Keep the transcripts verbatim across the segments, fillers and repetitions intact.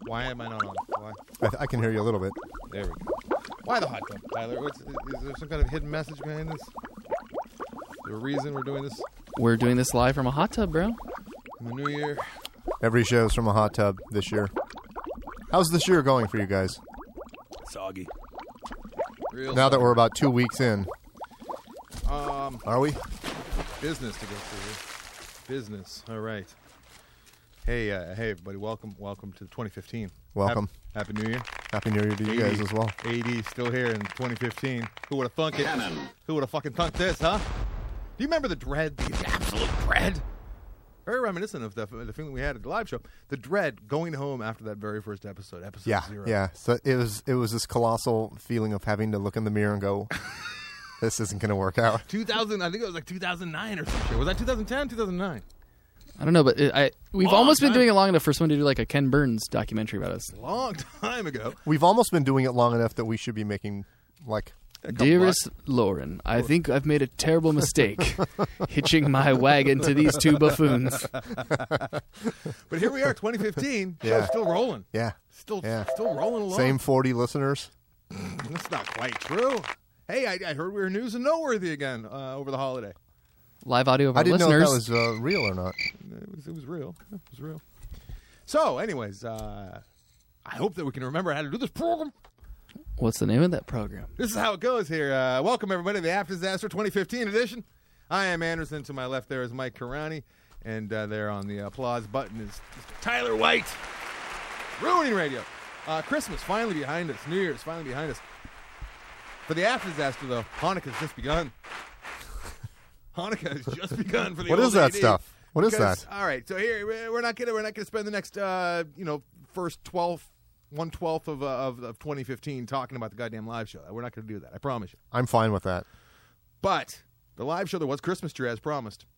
Why am I not on? Why? I, th- I can hear you a little bit. There we go. Why the hot tub, Tyler? What's, is, is there some kind of hidden message behind this? Is there a reason we're doing this We're doing this live from a hot tub, bro. in the new year? Every show's from a hot tub this year. How's this year going for you guys? Soggy. Real Now that soggy. we're about two weeks in. Um, Are we? business to go through here. Business. All right. Hey, uh, hey, everybody. Welcome, welcome to twenty fifteen. Welcome. Happy, Happy New Year. Happy New Year to you guys as well. A D still here in twenty fifteen. Who would have thunk it? Who would have fucking thunk this, huh? Do you remember the dread? The absolute dread? Very reminiscent of the, the feeling we had at the live show. The dread going home after that very first episode, episode Yeah, zero. yeah. So it was it was this colossal feeling of having to look in the mirror and go, this isn't going to work out. two thousand, I think it was like two thousand nine or some shit. Was that two thousand ten, two thousand nine? I don't know, but it, I we've Long almost been time. doing it long enough for someone to do like a Ken Burns documentary about us. Long time ago. We've almost been doing it long enough that we should be making, like, A couple Dearest Lauren, I think I've made a terrible mistake hitching my wagon to these two buffoons. But here we are, twenty fifteen. Yeah. Show's still rolling. yeah. Still, Yeah. still rolling along. Same forty listeners. That's not quite true. Hey, I, I heard we were news and noteworthy again uh, over the holiday. Live audio of our I didn't listeners. know if that was uh, real or not. It was, it was real. It was real. So, anyways, uh, I hope that we can remember how to do this program. What's the name of that program? This is how it goes here. Uh, welcome, everybody, to the After Disaster twenty fifteen edition. I am Anderson. To my left there is Mike Karani. And uh, there on the applause button is Mister Tyler White. Ruining radio. Uh, Christmas finally behind us. New Year's finally behind us. For the After Disaster, though, Hanukkah's just begun. Hanukkah has just begun for the What old is that A D. stuff? What is Because- that? All right, so here we're not gonna we're not gonna spend the next uh, you know first twelfth one twelfth of, uh, of of twenty fifteen talking about the goddamn live show. We're not gonna do that. I promise you. I'm fine with that. But the live show, there was Christmas tree as promised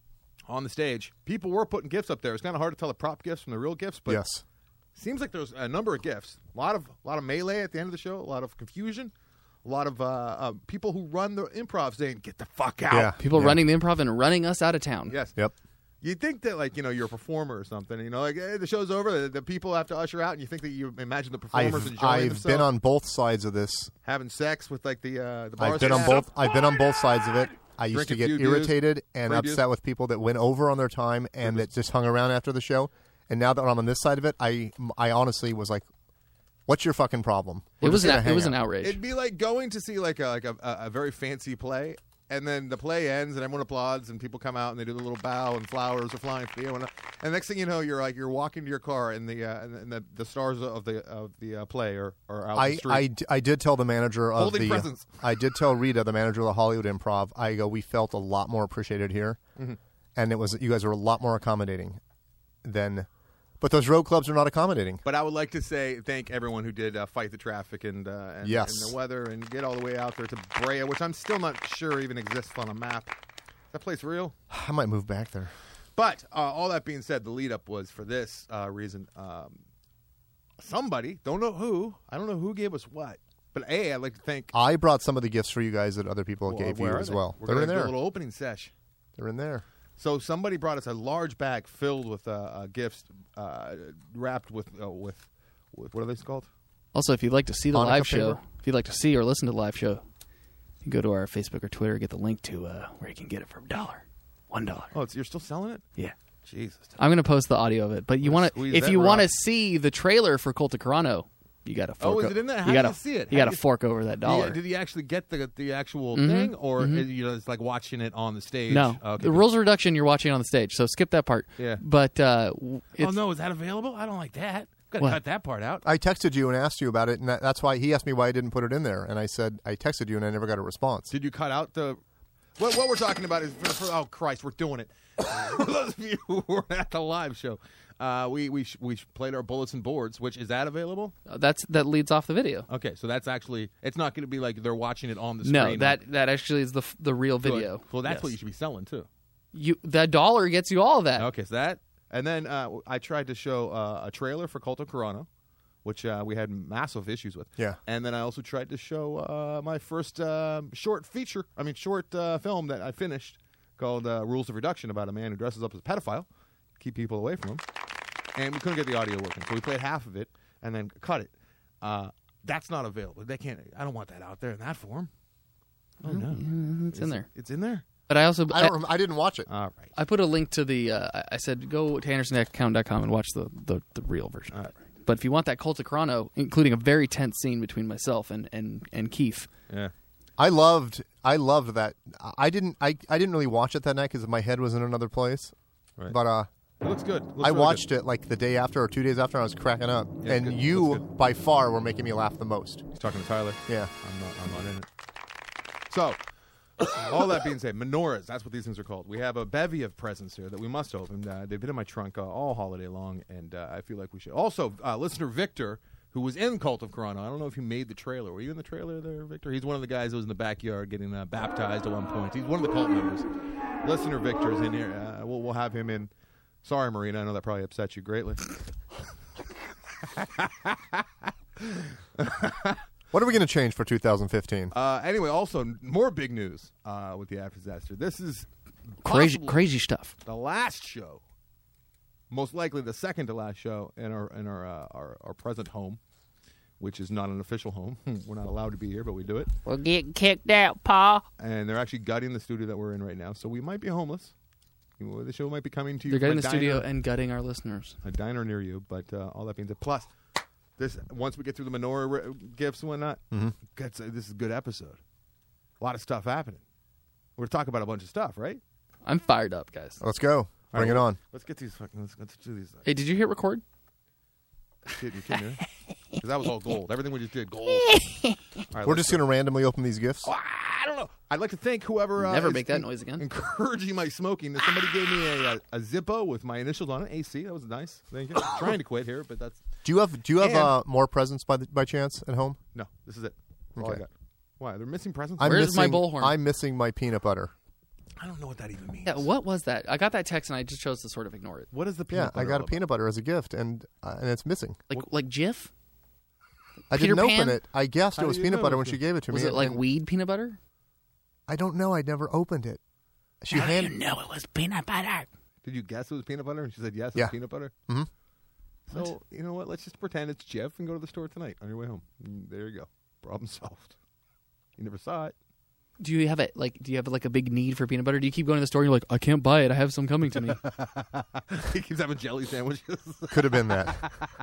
on the stage. People were putting gifts up there. It's kind of hard to tell the prop gifts from the real gifts, but Yes. seems like there's a number of gifts. A lot of a lot of melee at the end of the show. A lot of confusion. A lot of uh, uh, people who run the improv saying, "Get the fuck out." Yeah. People Yeah. running the improv and running us out of town. Yes. Yep. You'd think that, like, you know, you're a performer or something. You know, like, hey, the show's over, the, the people have to usher out, and you think that you imagine the performers I've, enjoying I've themselves, been on both sides of this. having sex with, like, the uh, the bar I've been on staff. both. I've been on both sides of it. I used Drink to a get few beers, irritated and free upset beers. with people that went over on their time and that just hung around after the show. And now that I'm on this side of it, I, I honestly was like, "What's your fucking problem?" We're It was just an gonna it hang was an out." outrage. It'd be like going to see, like, a, like a, a, a very fancy play, and then the play ends, and everyone applauds, and people come out, and they do the little bow, and flowers are flying through the air. And the next thing you know, you're like, you're walking to your car, and the uh, and the, the stars of the of the uh, play are, are out I, the street. I, d- I did tell the manager of Holding the presents. I did tell Rita, the manager of the Hollywood Improv. I go, we felt a lot more appreciated here, Mm-hmm. and it was you guys were a lot more accommodating than. But those road clubs are not accommodating. But I would like to say thank everyone who did uh, fight the traffic and, uh, and, Yes. and the weather and get all the way out there to Brea, which I'm still not sure even exists on a map. Is that place real? I might move back there. But uh, all that being said, the lead up was for this uh, reason. Um, somebody, don't know who, I don't know who gave us what. But A, I'd like to thank. I brought some of the gifts for you guys that other people well, gave where you are as they? well. We're They're gonna in do a there. little opening sesh. They're in there. So somebody brought us a large bag filled with uh, uh, gifts, uh, wrapped with uh, with with what are they called? Also, if you'd like to see the Hanukkah live show, paper? if you'd like to see or listen to the live show, you can go to our Facebook or Twitter, get the link to uh, where you can get it for a dollar, one dollar. Oh, it's, you're still selling it? Yeah, Jesus. I'm going to post the audio of it. But you Let's want to, squeeze if that you want to rock. see the trailer for Cult of Carano, you got to fork. Oh, is o- it in there? How you do gotta, you see it? You How got do to you- fork over that dollar. Yeah, did he actually get the the actual Mhm, thing, or mhm. is, you know, it's like watching it on the stage? No, Okay, the good. rules of reduction you're watching on the stage, so skip that part. Yeah. But uh, w- Oh it's, no, is that available? I don't like that. Got to What? cut that part out. I texted you and asked you about it, and that, that's why he asked me why I didn't put it in there. And I said I texted you, and I never got a response. Did you cut out the? What, what we're talking about is for, for, oh Christ, we're doing it. For those of you who were at the live show, uh, we we sh- we sh- played our bulletin boards. Which is that available? that's that leads off the video. Okay, so that's actually it's not going to be like they're watching it on the screen. No, that that actually is the f- the real Good. video. Well, that's Yes. what you should be selling too. You that dollar gets you all of that. Okay, so that, and then uh, I tried to show uh, a trailer for Cult of Carano, which uh, we had massive issues with. Yeah. And then I also tried to show uh, my first uh, short feature, I mean short uh, film that I finished called uh, Rules of Reduction about a man who dresses up as a pedophile, keep people away from him. And we couldn't get the audio working, so we played half of it. and then cut it. Uh, that's not available. They can't. I don't want that out there in that form. Oh no, Yeah, it's Is in it- there. It's in there. But I also I don't. rem- I didn't watch it. All right. I put a link to the. Uh, I- I said go to anderson account dot com and watch the, the, the real version. All right. But if you want that Cult of Chrono, including a very tense scene between myself and, and, and Keith, Yeah. I loved. I loved that. I didn't. I, I didn't really watch it that night because my head was in another place. Right. But uh, It looks good. It looks I really watched good. it like the day after or two days after. And I was cracking up, Yeah, it's and good. It you looks good. by far were making me laugh the most. He's talking to Tyler. Yeah. I'm not. I'm not in it. So, all that being said, menorahs. That's what these things are called. We have a bevy of presents here that we must open. Uh, they've been in my trunk uh, all holiday long, and uh, I feel like we should. Also, uh, listener Victor, who was in Cult of Chrono. I don't know if you made the trailer. Were you in the trailer there, Victor? He's one of the guys who was in the backyard getting uh, baptized at one point. He's one of the cult members. Listener Victor's in here. Uh, we'll, we'll have him in. Sorry, Marina. I know that probably upset you greatly. What are we going to change for two thousand fifteen? Uh, anyway, also more big news uh, with the After Disaster. This is crazy possibly crazy stuff. the last show, most likely the second to last show in our in our uh, our, our present home, which is not an official home. We're not allowed to be here, but we do it. We're getting kicked out, Pa. And they're actually gutting the studio that we're in right now, so we might be homeless. The show might be coming to you. They're from getting a the studio diner- and gutting our listeners. a diner near you, but uh, all that being said, plus this once we get through the menorah re- gifts and whatnot, Mm-hmm. gets, uh, this is a good episode. A lot of stuff happening. We're talking about a bunch of stuff, right? I'm fired up, guys. Let's go. Bring All it right, on. Let's get these fucking. Let's, let's do these. Hey, did you hit record? Kidding, you kidding me? Because that was all gold. Everything we just did, gold. All right, We're let's just going to randomly open these gifts. go. I don't know. I'd like to thank whoever uh, Never is make that en- noise again. Encouraging my smoking. Somebody gave me a, a, a Zippo with my initials on it. A C. That was nice. Thank you. I'm trying to quit here, but that's Do you have Do you have And- uh, more presents by the, by chance at home? no. This is it. All I Okay. got. Why? They're missing presents. I'm Where's missing, my bullhorn? I'm missing my peanut butter. I don't know what that even means. Yeah, what was that? I got that text and I just chose to sort of ignore it. What is the Yeah, peanut I butter got all a about? peanut butter as a gift, and uh, and it's missing. Like like Jif? I Peter didn't Pan? open it. I guessed How it do was you peanut know butter it when was she good? gave it to Was me. it like and weed peanut butter? I don't know. I never opened it. She How do you handed. know it was peanut butter? Did you guess it was peanut butter? And she said yes, Yeah. it's peanut butter. Mhm. So you know what? Let's just pretend it's Jeff and go to the store tonight on your way home. Mm, there you go. Problem solved. You never saw it. Do you have it like do you have like a big need for peanut butter? Do you keep going to the store and you're like, I can't buy it, I have some coming to me. He keeps having jelly sandwiches. Could have been that.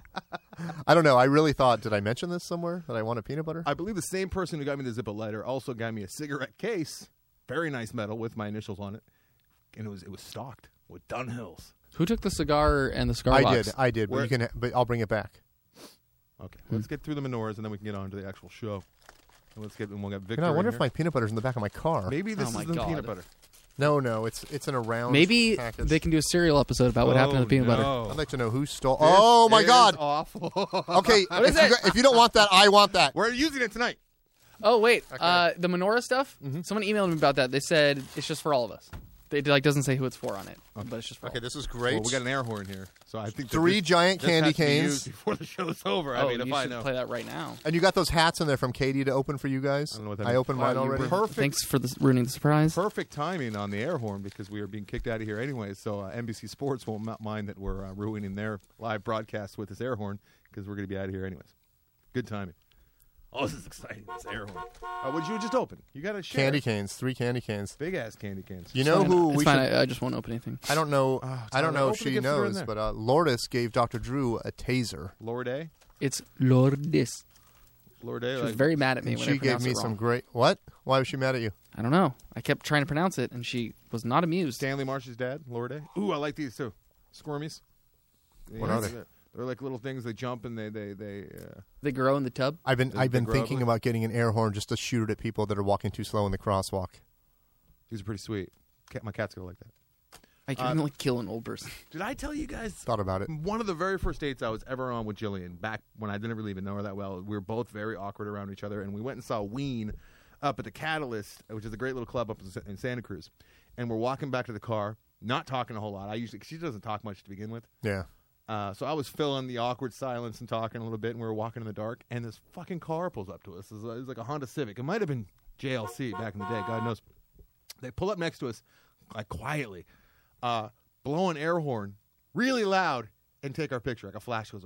I don't know. I really thought. Did I mention this somewhere that I wanted peanut butter? I believe the same person who got me the Zippo lighter also got me a cigarette case, very nice metal with my initials on it, and it was it was stocked with Dunhills. Who took the cigar and the cigar I box? did. I did. But Where- you can. But I'll bring it back. Okay, let's get through the menorahs and then we can get on to the actual show. And let's get and we'll get Victor. You know, I in wonder here. if my peanut butter's in the back of my car. maybe this Oh my is the God. peanut butter. No, no. It's it's in a round. Maybe package. they can do a serial episode about what happened to the peanut butter. I'd like to know who stole. Oh my This God! is awful. Okay, What is if, you, it? go- if you don't want that, I want that. We're using it tonight. Oh wait, uh, the menorah stuff. Mm-hmm. Someone emailed me about that. They said it's just for all of us. They like doesn't say who it's for on it, but it's just for Okay, all. this is great. Well, we got an air horn here, so I think that Three this, giant this candy has to be canes. used before the show's over. I Oh, mean, you if I should know. play that right now. And you got those hats in there from Katie to open for you guys. I don't know what that I means. opened Wow, mine you already. were perfect. Thanks for the, ruining the surprise. Perfect timing on the air horn because we are being kicked out of here anyways. So uh, N B C Sports won't not mind that we're uh, ruining their live broadcast with this air horn because we're going to be out of here anyways. Good timing. Oh, this is exciting. This air horn. Uh, what did you just open? You got a share. Candy canes, three candy canes. Big ass candy cans. You know Fine. who It's we fine. should? I, I just won't open anything. I don't know. Oh, I don't Tyler, know if open the she gifts that are in knows, there. but uh, Lourdes gave Doctor Drew a taser. Lorde? It's Lourdes. Lorde? She was like, very mad at me And when she I gave pronounced me it wrong. some great. What? Why was she mad at you? I don't know. I kept trying to pronounce it, and she was not amused. Stanley Marsh's dad, Lorde. Ooh, I like these too. Squirmies. What are they? They're like little things. They jump and they they they. Uh, They grow in the tub. I've been Did I've they been grow thinking ugly? about getting an air horn just to shoot it at people that are walking too slow in the crosswalk. these are pretty sweet. Cat, my cats go like that. I can Uh, like kill an old person. Did I tell you guys? Thought about it. One of the very first dates I was ever on with Jillian, back when I didn't really even know her that well, we were both very awkward around each other, and we went and saw Ween up at the Catalyst, which is a great little club up in Sa- in Santa Cruz. And we're walking back to the car, not talking a whole lot. I usually, 'cause she doesn't talk much to begin with. Yeah. Uh, so I was filling the awkward silence and talking a little bit, and we were walking in the dark, and this fucking car pulls up to us. It was, it was like a Honda Civic. It might have been J L C back in the day, God knows. They pull up next to us, like quietly, uh, blow an air horn really loud, and take our picture. Like a flash goes off.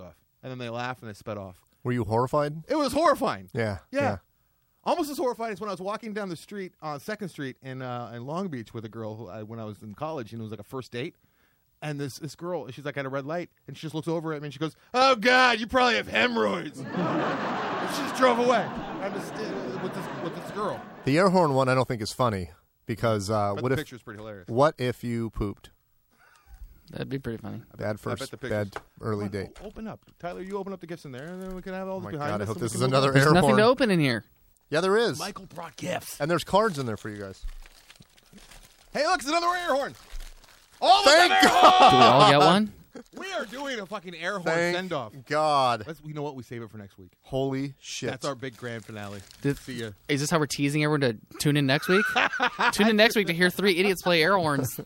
and then they laugh and they sped off. Were you horrified? It was horrifying. Yeah. Yeah. Yeah. Almost as horrifying as when I was walking down the street on Second Street in uh, in Long Beach with a girl who I, when I was in college, and it was like a first date. And this this girl, she's like at a red light, and she just looks over at me and she goes, "Oh God, you probably have hemorrhoids." And she just drove away. I'm just, uh, with this with this girl. The air horn one I don't think is funny because uh, But what the if picture's pretty hilarious. what if you pooped? That'd be pretty funny. Bad I bet first, the pictures. bad early Come on, date. o- Open up, Tyler. You open up the gifts in there, and then we can have all Oh the my behind God! I us, hope and we this can is move another on. There's air nothing horn. to open in here. Yeah, there is. Michael brought gifts. And there's cards in there for you guys. Hey, look, it's another air horn. All of Thank them air God. Do we all get one? We are doing a fucking air horn Thank send off. God. Let's. You know what? We save it for next week. Holy shit. That's our big grand finale. Did- See ya. Is this how we're teasing everyone to tune in next week? Tune in next week to hear three idiots play air horns.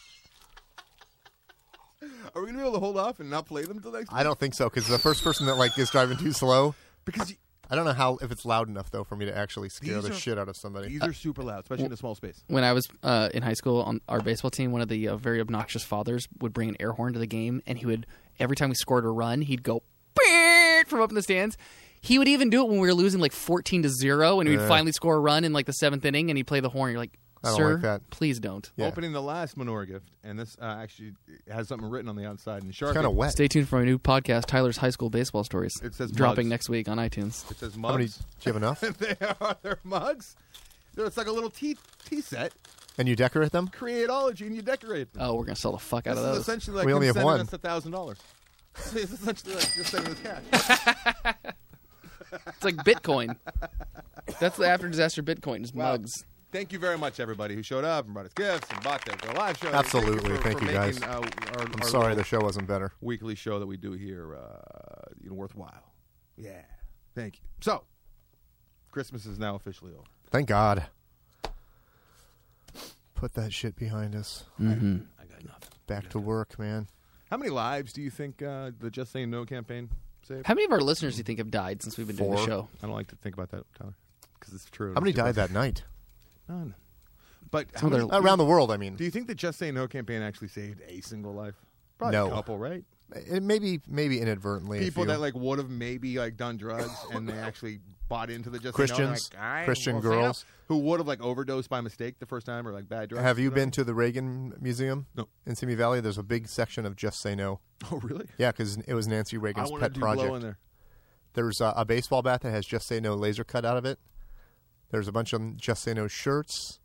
Are we gonna be able to hold off and not play them until next week? I don't think so because the first person that like is driving too slow. Because you, I don't know how if it's loud enough though for me to actually scare These the are- shit out of somebody. these are super loud, especially in a small space. When I was uh, in high school on our baseball team, one of the uh, very obnoxious fathers would bring an air horn to the game, and he would, every time we scored a run, he'd go "Beep" from up in the stands. He would even do it when we were losing like fourteen to zero, and we'd Yeah. finally score a run in like the seventh inning, and he'd play the horn. You're like, I don't sir, like that. please don't. Yeah. Opening the last menorah gift, and this uh, actually has something written on the outside in Sharpie. It's kind of wet. Stay tuned for my new podcast, Tyler's High School Baseball Stories. It says dropping mugs. next week on iTunes. It says How many? Do mugs. you have enough? They are their mugs. They're- It's like a little tea tea set. And you decorate them? Createology, and you decorate them. Oh, we're gonna sell the fuck out This of is those. essentially like We him only have sending one. us a thousand dollars. It's essentially like just sending us cash. It's like Bitcoin. That's the after disaster Bitcoin, just Wow. mugs. Thank you very much, everybody who showed up and brought us gifts and bought the, the live show. Absolutely. Thank you, for, Thank for you, making, guys. Uh, our, I'm our sorry little the show wasn't better. weekly show that we do here, uh, you know, worthwhile. Yeah. Thank you. So, Christmas is now officially over. Thank God. Put that shit behind us. Mm-hmm. I got nothing. Back to work, man. How many lives do you think uh, the Just Saying No campaign saved? How many of our listeners do you think have died since we've been doing the Four. show? I don't like to think about that, Tyler, because it's true. How many It's too died close. that night? None. But how Some of many, their- Around the world, I mean. do you think the Just Say No campaign actually saved a single life? Probably No. a couple, right? It maybe, maybe inadvertently. a People few. that like would have maybe like done drugs and they actually bought into the Just Christians, Say No. Like, Christian well, Santa, girls. who would have like overdosed by mistake the first time or like bad drugs. Have you or been to the Reagan Museum? No. In Simi Valley, there's a big section of Just Say No. something? Oh, really? Yeah, because it was Nancy I Reagan's want pet to do project. blow in there. There's uh, a baseball bat that has Just Say No laser cut out of it. There's a bunch of Just Say No shirts.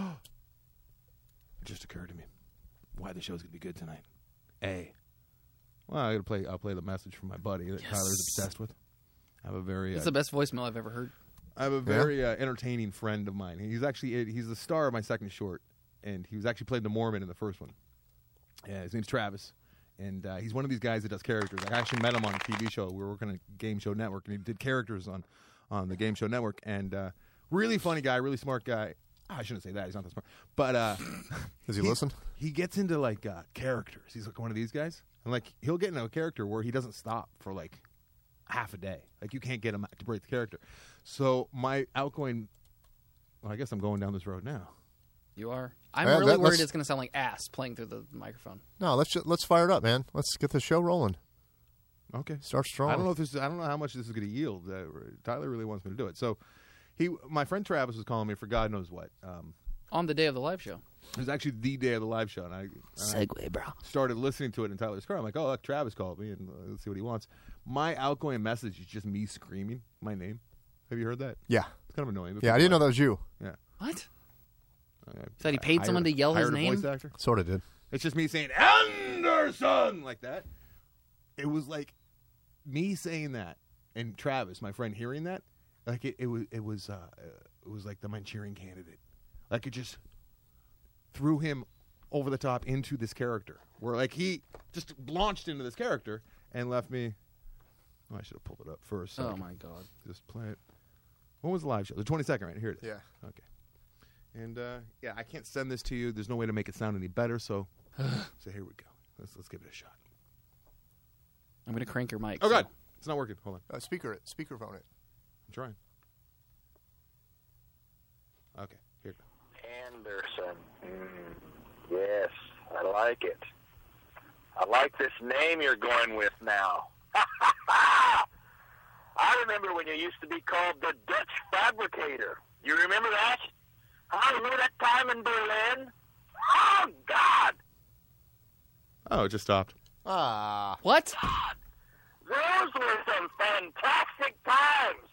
It just occurred to me why the show's gonna be good tonight. A. Well, I gotta play. I'll play the message from my buddy that Yes. Tyler's obsessed with. I have a very. It's Uh, the best voicemail I've ever heard. I have a very uh, entertaining friend of mine. He's actually he's the star of my second short, and he was actually playing the Mormon in the first one. Yeah, his name's Travis, and uh, he's one of these guys that does characters. I actually met him on a T V show. We were working at Game Show Network, and he did characters on on the Game Show Network. And uh, really funny guy, really smart guy. Ah, I shouldn't say that. He's not that smart, but uh, Does he listen? He gets into like uh, characters. He's like one of these guys, and like he'll get into a character where he doesn't stop for like half a day. Like you can't get him to break the character. So my outgoing, well, I guess I'm going down this road now. You are. I'm Uh, really that- worried let's- it's going to sound like ass playing through the microphone. No, let's just, let's fire it up, man. Let's get the show rolling. Okay. Start strong. I don't know if this. I don't know how much this is going to yield. Uh, Tyler really wants me to do it. So he, my friend Travis, was calling me for God knows what. Um, On the day of the live show. it was actually the day of the live show, and I, and I Segway, bro. started listening to it in Tyler's car. I'm like, oh, look, Travis called me, and uh, let's see what he wants. My outgoing message is just me screaming my name. Have you heard that? Yeah. It's kind of annoying. but Yeah, I people didn't know like that was you. it. Yeah. What? I- Said he I paid hired- someone to yell his hired a name? voice actor. Sort of did. It's just me saying Anderson like that. It was like me saying that, and Travis, my friend, hearing that. Like it, it was, it was, uh, it was like the Manchurian Candidate. Like it just threw him over the top into this character, where like he just launched into this character and left me. Oh, I should have pulled it up first. so I Oh, could my God. Just play it. When was the live show? The twenty-second, right? Here it is. Yeah. Okay. And uh, yeah, I can't send this to you. There's no way to make it sound any better. So, so here we go. Let's let's give it a shot. I'm going to crank your mic. Oh so- God, it's not working. Hold on, Uh, speaker it. Speakerphone it. I'm trying. Okay, here it goes. Anderson. Mm, yes, I like it. I like this name you're going with now. I remember when you used to be called the Dutch Fabricator. You remember that? I remember that time in Berlin. Oh, God! Oh, it just stopped. Ah. What? Those were some fantastic times.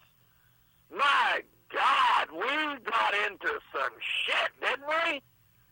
My God, we got into some shit, didn't we?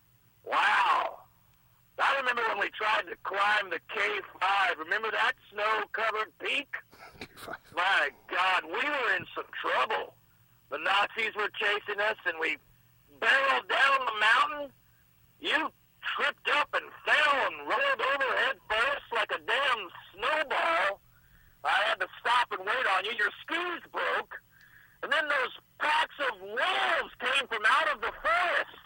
Wow. I remember when we tried to climb the K five. Remember that snow-covered peak? My God, we were in some trouble. The Nazis were chasing us, and we barreled down the mountain. You tripped up and fell and rolled over head first like a damn snowball. I had to stop and wait on you. Your skis broke. And then those packs of wolves came from out of the forest.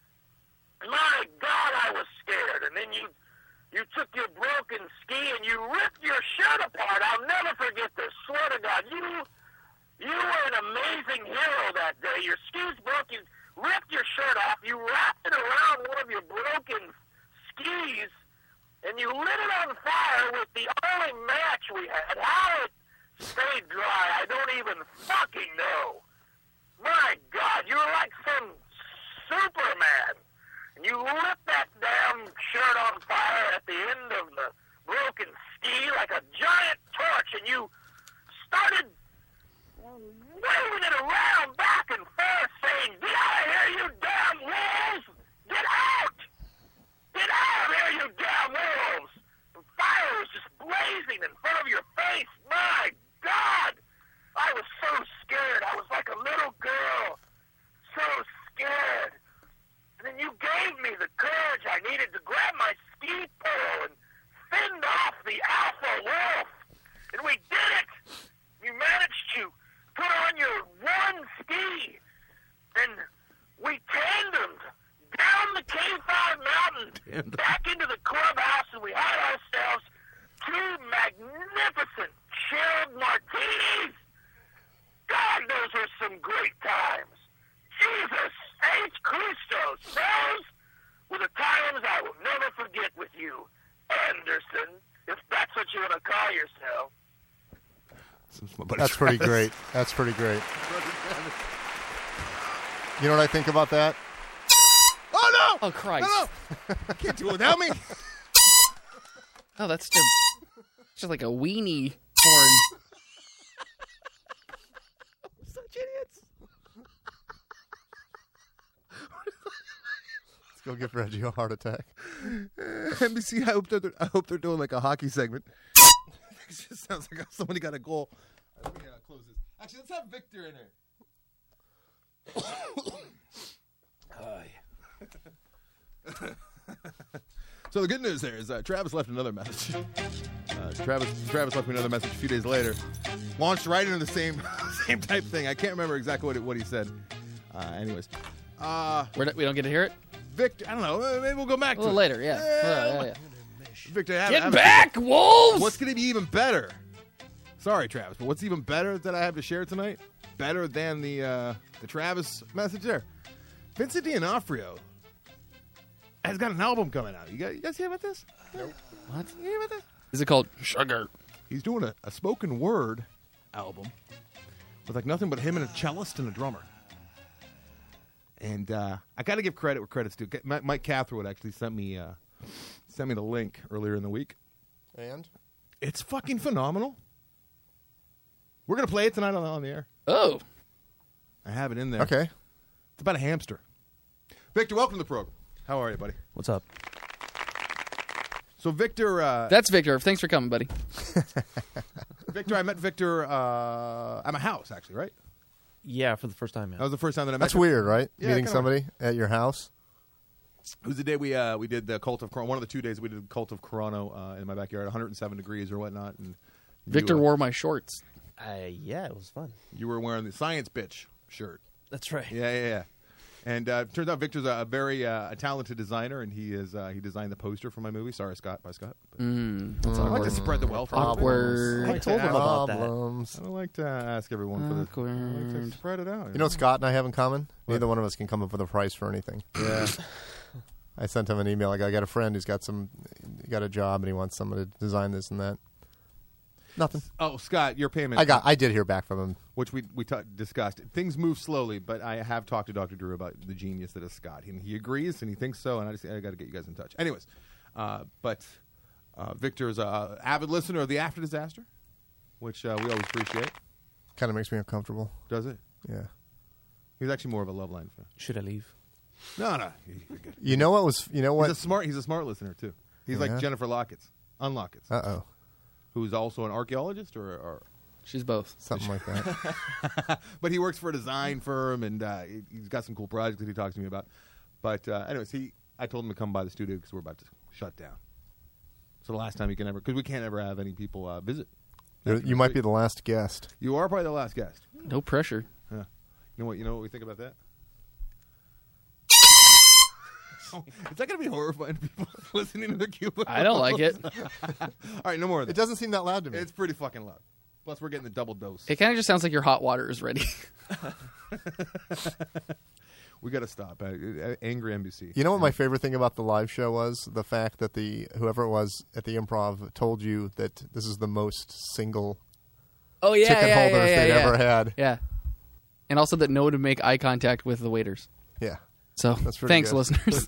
My God, I was scared. And then you you took your broken ski and you ripped your shirt apart. I'll never forget this. Swear to God. You you were an amazing hero that day. Your skis broke. You ripped your shirt off. You wrapped it around one of your broken skis. And you lit it on fire with the only match we had. How it stayed dry, I don't even fucking know. My God, you were like some Superman. And you lit that damn shirt on fire at the end of the broken ski like a giant torch, and you started waving it around back and forth saying, "Get out of here, you damn wolves! Get out! Get out of here, you damn wolves!" The fire was just blazing in front of your face. My God! I was so scared. I was like a little girl. So scared. And then you gave me the courage I needed to grab my ski pole and fend off the alpha wolf. And we did it! You managed to put on your one ski. And we tandemed down the K five mountain, back into the clubhouse, and we had ourselves two magnificent chilled martinis. God, those were some great times. Jesus H. Christos, those were the times I will never forget with you, Anderson, if that's what you want to call yourself. That's pretty great. That's pretty great. You know what I think about that? Oh, no! Oh, Christ. No, no! You can't do it without me. Oh, that's just, just like a weenie horn. Such idiots. Let's go give Reggie a heart attack. N B C, I hope they're, I hope they're doing like a hockey segment. It just sounds like somebody got a goal. Let me uh, close this. Actually, let's have Victor in here. So the good news there is uh, Travis left another message. Uh, Travis Travis left me another message a few days later. Launched right into the same same type thing. I can't remember exactly what it, what he said. Uh, anyways, uh, We're not, we don't get to hear it? Victor, I don't know. Maybe we'll go back A to little it. later, yeah. Yeah, yeah, yeah, yeah. Victor, have, Get have back, wolves! What's going to be even better? Sorry, Travis, but what's even better that I have to share tonight? Better than the uh, the Travis message there. Vincent D'Onofrio has got an album coming out. You guys, you guys hear about this? Nope. What? You hear about this? Is it called Sugar? He's doing a, a spoken word album with like nothing but him and a cellist and a drummer. And uh, I got to give credit where credit's due. Mike Catherwood actually sent me uh, sent me the link earlier in the week. And? It's fucking phenomenal. We're going to play it tonight on, on the air. Oh. I have it in there. Okay. It's about a hamster. Victor, welcome to the program. How are you, buddy? What's up? So, Victor... Uh, That's Victor. Thanks for coming, buddy. Victor, I met Victor uh, at my house, actually, right? Yeah, for the first time, That man. was the first time that I met That's him. weird, right? Yeah, Meeting kinda somebody at your house. It was the day we uh, we did the Cult of Corona. One of the two days we did Cult of Corona uh, in my backyard, one hundred seven degrees or whatnot. And Victor you, uh, wore my shorts. Uh, yeah, it was fun. You were wearing the Science Bitch shirt. That's right. Yeah, yeah, yeah. And uh, turns out Victor's a, a very uh, a talented designer, and he is uh, he designed the poster for my movie. Sorry, Scott, by Scott. But Mm, I like to spread the wealth. around. awkward. I told him about that. Problems. I don't like to ask everyone for this. I like to Awkward. spread it out. You know what Scott and I have in common? Neither one of us can come up with a price for anything. Yeah. I sent him an email. Like, I got a friend who's got some, got a job, and he wants someone to design this and that. Nothing. Oh, Scott, your payment. I got. I did hear back from him. which we we t- discussed. Things move slowly, but I have talked to Doctor Drew about the genius that is Scott. He, he agrees and he thinks so, and I just I got to get you guys in touch. Anyways, uh, but uh, Victor is a avid listener of the After Disaster, which uh, we always appreciate. Kind of makes me uncomfortable. Does it? Yeah. He's actually more of a Loveline fan. Should I leave? No, no, you're good. You know what was? You know He's a what? smart. He's a smart listener too. He's like Yeah. Jennifer Lockett, Unlockett, Uh oh. who's also an archaeologist, or, or She's both. Something like that. but he works for a design firm, and uh, he- he's got some cool projects that he talks to me about. But uh, anyways, he I told him to come by the studio because we're about to shut down. So the last time he can ever, because we can't ever have any people uh, visit. You're, you might be the last guest. You are probably the last guest. No pressure. Yeah. You know what? You know what we think about that? Is that going to be horrifying to people listening to the cubicle? I don't like it. All right, no more of It that. doesn't seem that loud to me. It's pretty fucking loud. Plus, we're getting the double dose. It kind of just sounds like your hot water is ready. We got to stop. Uh, uh, angry N B C. You know what my favorite thing about the live show was? The fact that the whoever it was at the Improv told you that this is the most single Oh yeah, ticket yeah, holders yeah, yeah, they'd yeah. ever had. Yeah, and also that no one would make eye contact with the waiters. Yeah. So That's pretty thanks, good. listeners.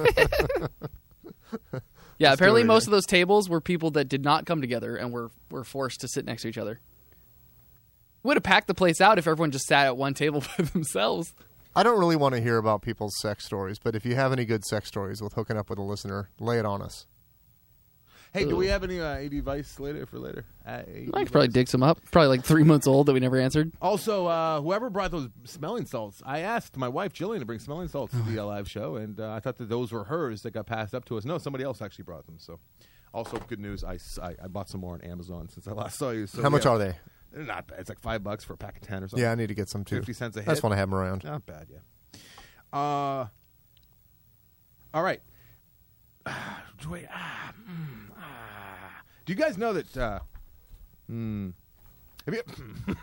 Yeah, apparently do it most again. of those tables were people that did not come together and were were forced to sit next to each other. Would have packed the place out if everyone just sat at one table by themselves. I don't really want to hear about people's sex stories, but if you have any good sex stories with hooking up with a listener, lay it on us. Hey, do we have any uh, A D Vice later for later? Uh, A D I could probably Vice? dig some up. Probably like three months old that we never answered. Also, uh, whoever brought those smelling salts, I asked my wife Jillian to bring smelling salts to the uh, live show, and uh, I thought that those were hers that got passed up to us. No, somebody else actually brought them. So, also good news. I, s- I- I bought some more on Amazon since I last saw you. So How much yeah, are they? They're not bad. It's like five bucks for a pack of ten or something. Yeah, I need to get some too. fifty cents a I hit. just want to have them around. Not bad, yeah. Uh, all right. Ah, wait. Ah, mm, ah. Do you guys know that? Uh, mm, have you,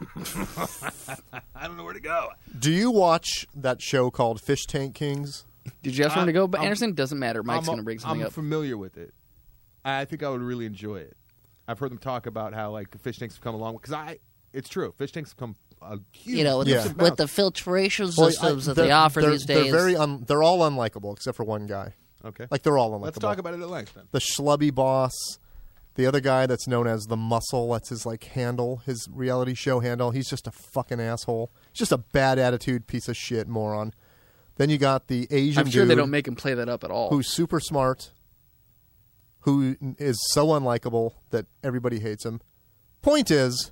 I don't know where to go. Do you watch that show called Fish Tank Kings? Did you ask someone to go? But I'm- Anderson doesn't matter. Mike's I'm, going to bring something I'm up. familiar with it. I think I would really enjoy it. I've heard them talk about how like fish tanks have come along because I. It's true. Fish tanks have come a huge. You know, with, Yeah. the, with the filtration Well, systems I- that they they're- offer they're- these days. They're very un, they're all unlikable except for one guy. Okay. Like they're all unlikable. Let's talk about it at length then. the schlubby boss, the other guy that's known as the Muscle. That's his like handle, his reality show handle. He's just a fucking asshole. He's just a bad attitude piece of shit moron. Then you got the Asian I'm sure dude they don't make him play that up at all. who's super smart, who is so unlikable that everybody hates him. Point is,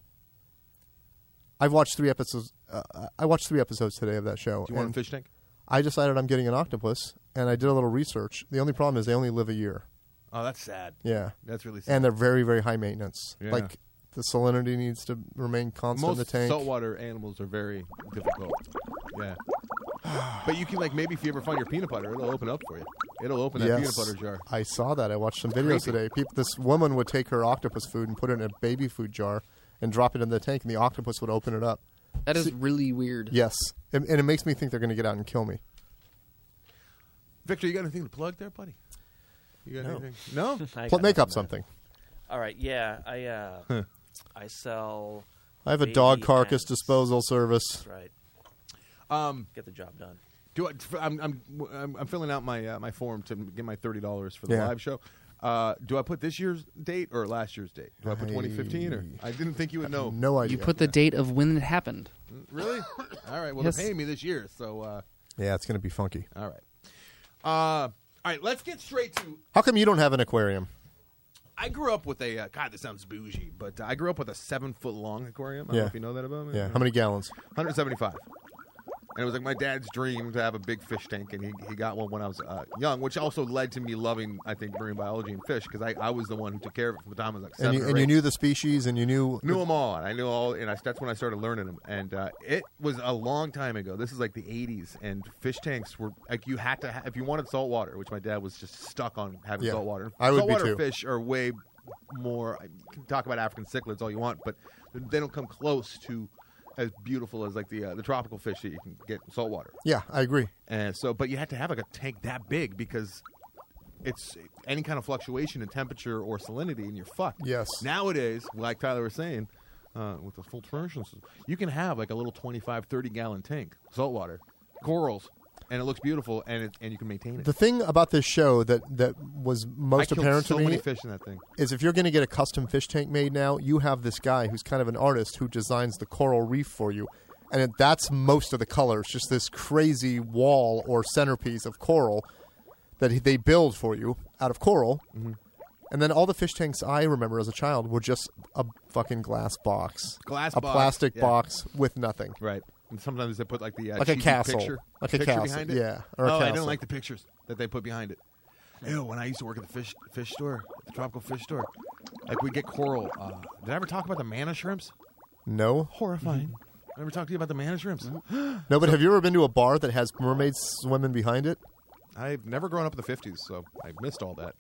I've watched three episodes. Uh, I watched three episodes today of that show. Do you want a and fish tank? I decided I'm getting an octopus, and I did a little research. The only problem is they only live a year. Oh, that's sad. Yeah. That's really sad. And they're very, very high maintenance. Yeah. Like the salinity needs to remain constant in Most the tank. saltwater animals are very difficult. Yeah. But you can, like, maybe if you ever find your peanut butter, it'll open up for you. It'll open that yes, peanut butter jar. I saw that. I watched some videos Creepy. today. People, this woman would take her octopus food and put it in a baby food jar and drop it in the tank, and the octopus would open it up. That is really weird. Yes, and, and it makes me think they're going to get out and kill me. Victor, you got anything to plug there, buddy? You got No. anything? No? I Pl- got make up nothing, man. something. All right, yeah, I uh, I sell. I have a baby dog carcass ants. disposal service. That's right. Um, Get the job done. do I, I'm, I'm, I'm, I'm filling out my uh, my form to get my thirty dollars for the Yeah. live show. Uh, do I put this year's date or last year's date? Do I put I- twenty fifteen or? I didn't think you would know. No idea. You put the date of when it happened. Really? All right. Well, Yes. they're paying me this year, so uh, Yeah, it's going to be funky. all right. Uh, all right. Let's get straight to. How come you don't have an aquarium? I grew up with a. Uh, God, this sounds bougie, but I grew up with a seven foot long aquarium. I don't Yeah. know if you know that about me. Yeah. How many gallons? one seventy-five. And it was like my dad's dream to have a big fish tank, and he, he got one when I was uh, young, which also led to me loving, I think, marine biology and fish, because I, I was the one who took care of it from the time I was like seven And you, or and eight. you knew the species, and you knew. Knew them all, and I knew all, and I, that's when I started learning them. And uh, it was a long time ago. This is like the eighties, and fish tanks were like you had to ha- if you wanted salt water, which my dad was just stuck on having Yeah, salt water. I would be Saltwater too. fish are way more. You can talk about African cichlids all you want, but they don't come close to as beautiful as like the uh, the tropical fish that you can get in saltwater. Yeah, I agree. And so, but you had to have like a tank that big because it's any kind of fluctuation in temperature or salinity, and you're fucked. Yes. Nowadays, like Tyler was saying, uh, with the filtration system, you can have like a little twenty-five, thirty gallon tank, saltwater, corals, and it looks beautiful, and it, and you can maintain it. The thing about this show that, that was most I killed apparent so to many me fish in that thing. is if you're going to get a custom fish tank made now, you have this guy who's kind of an artist who designs the coral reef for you. And it, that's most of the colors, just this crazy wall or centerpiece of coral that he- they build for you out of coral. Mm-hmm. And then all the fish tanks I remember as a child were just a fucking glass box. Glass a box, plastic yeah. box with nothing. Right. And sometimes they put like the uh, Like a cheesy castle. picture, Like a picture castle, behind it. yeah, or a oh, I castle. didn't like the pictures that they put behind it. Ew, when I used to work at the fish fish store, the tropical fish store, like we get coral. Uh, did I ever talk about the manna shrimps? No? Horrifying. I ever talked to you about the manna shrimps? No, but have you ever been to a bar that has mermaids swimming behind it? I've never grown up in the fifties, so I missed all that.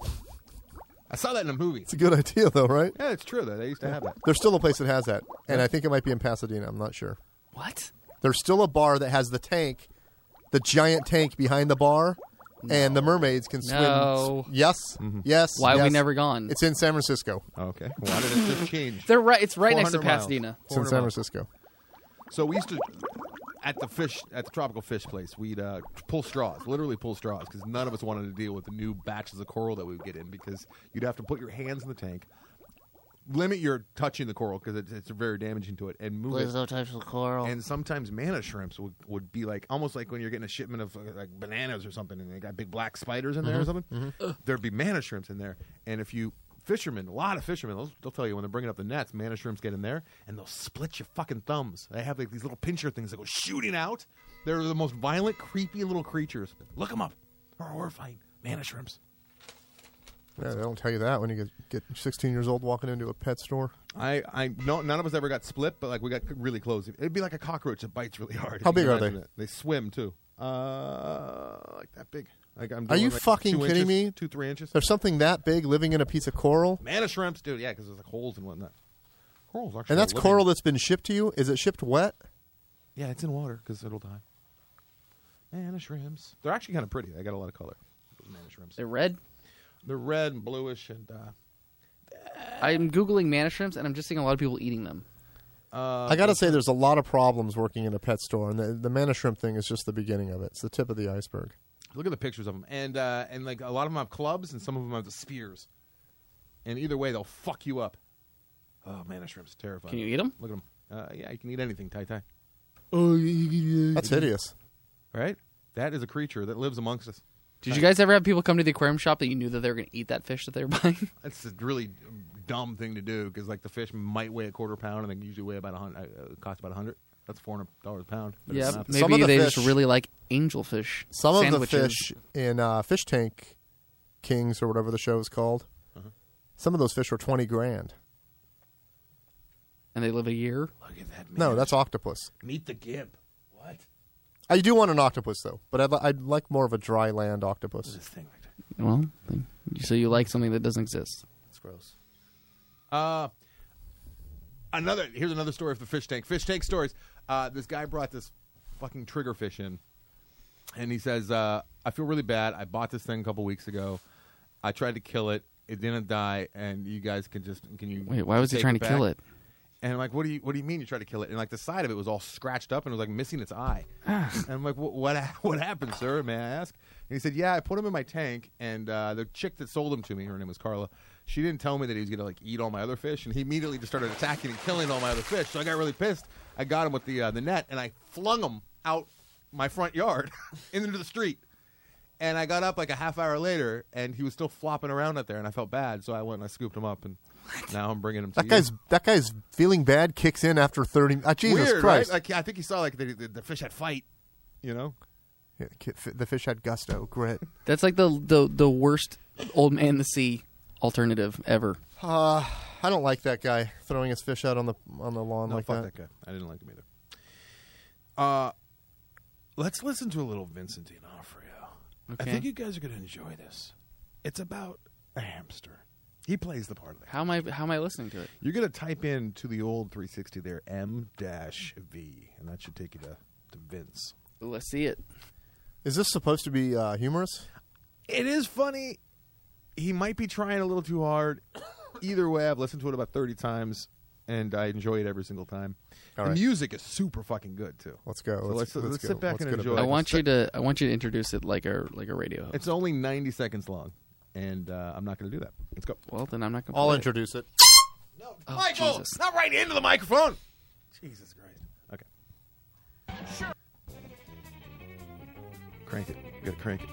I saw that in a movie. It's a good idea, though, right? Yeah, it's true that they used to have that. There's still a place that has that, and I think it might be in Pasadena. I'm not sure. What? There's still a bar that has the tank, the giant tank behind the bar, and the mermaids can swim. No. Yes, yes. Why have we yes. never gone? It's in San Francisco. Okay. Why did it just change? They're right. It's right next to four hundred miles. Pasadena. It's in four hundred San miles. Francisco. So we used to, at the fish, at the tropical fish place, we'd uh, pull straws, literally pull straws, because none of us wanted to deal with the new batches of coral that we would get in, because you'd have to put your hands in the tank, limit your touching the coral, because it's, it's very damaging to it, and move Please it. don't touch the coral. And sometimes manna shrimps would, would be like, almost like when you're getting a shipment of uh, like bananas or something, and they got big black spiders in there or something. There'd be manna shrimps in there, and if you fishermen, a lot of fishermen, they'll, they'll tell you when they're bringing up the nets, manna shrimps get in there, and they'll split your fucking thumbs. They have like these little pincher things that go shooting out. They're the most violent, creepy little creatures. Look them up. They're horrifying. Manna shrimps. Yeah, they don't tell you that when you get, get sixteen years old walking into a pet store. I, I no, none of us ever got split, but like we got really close. It'd be like a cockroach that bites really hard. How if you big can are they? imagine it. They swim too. Uh, like that big. Like I'm Are doing you like fucking two kidding inches, me? Two, three inches. There's something that big living in a piece of coral, Manna shrimps, dude. Yeah, because there's like holes and whatnot. Coral's actually and that's living. coral that's been shipped to you. Is it shipped wet? Yeah, it's in water because it'll die. Manna shrimps. They're actually kind of pretty. They got a lot of color. Those manna shrimps. They're red. They're red and bluish, and uh, I'm googling manna shrimps, and I'm just seeing a lot of people eating them. uh, I got to say, there's a lot of problems working in a pet store, and the, the manna shrimp thing is just the beginning of it. It's the tip of the iceberg. look at the pictures of them, and uh, and like a lot of them have clubs, and some of them have the spears. And either way, they'll fuck you up. Oh, manna shrimps, terrifying. Can you eat them? Look at them. Uh, yeah, you can eat anything, Tai Tai. That's hideous. Right? That is a creature that lives amongst us. Did you guys ever have people come to the aquarium shop that you knew that they were going to eat that fish that they were buying? That's a really dumb thing to do because, like, the fish might weigh a quarter pound, and they usually weigh about a hundred. Uh, cost about a hundred. That's four hundred dollars a pound. But Yeah, it's not. Some maybe of the they fish- just really like angelfish. Some sandwiches. of the fish in uh, Fish Tank Kings or whatever the show is called, Uh-huh. some of those fish were twenty grand. And they live a year. Look at that. No, manna that's shrimp. octopus. Meet the gimp. What? I do want an octopus though, but I'd, li- I'd like more of a dry land What's octopus. this thing right there? Well, so you like something that doesn't exist. It's gross. Uh, another. Here's another story of the fish tank. Fish tank stories. Uh, this guy brought this fucking triggerfish in, and he says, uh, "I feel really bad. I bought this thing a couple weeks ago. I tried to kill it. It didn't die, and you guys can just can you Wait, why was he take trying to back?" kill it? And I'm like, what do you what do you mean you tried to kill it? And like the side of it was all scratched up and it was like missing its eye. and I'm like, what what, what happened, sir? May I ask? And he said, yeah, I put him in my tank, and uh, the chick that sold him to me, her name was Carla. She didn't tell me that he was gonna like eat all my other fish, and he immediately just started attacking and killing all my other fish. So I got really pissed. I got him with the uh, the net, and I flung him out my front yard into the street. And I got up like a half hour later, and he was still flopping around out there, and I felt bad, so I went and I scooped him up, and now I'm bringing him to That you. guy's that guy's feeling bad kicks in after thirty. Uh, Jesus Weird, Christ! right? Like I think he saw like the, the, the fish had fight, you know. Yeah, the kid- the fish had gusto, grit. That's like the the the worst old man in the sea alternative ever. Uh, I don't like that guy throwing his fish out on the on the lawn No, like fuck that. that guy. I didn't like him either. Uh, let's listen to a little Vincent D'Onofrio. I Okay. think you guys are going to enjoy this. It's about a hamster. He plays the part of that. How am I how am I listening to it? You're going to type in to the old three sixty there, M V, and that should take you to, to Vince. Let's see it. Is this supposed to be uh, humorous? It is funny. He might be trying a little too hard. Either way, I've listened to it about thirty times, and I enjoy it every single time. All the right. music is super fucking good too. Let's go. So let's let's, let's, go. sit back Let's and go to enjoy. bed. I want you to. I want you to introduce it like a like a radio host. It's only ninety seconds long, and uh, I'm not going to do that. Let's go. Well, then I'm not going to. I'll introduce it. No, Oh, Michael, Jesus. not right into the microphone. Jesus Christ. Okay. Sure. Crank it. You gotta crank it.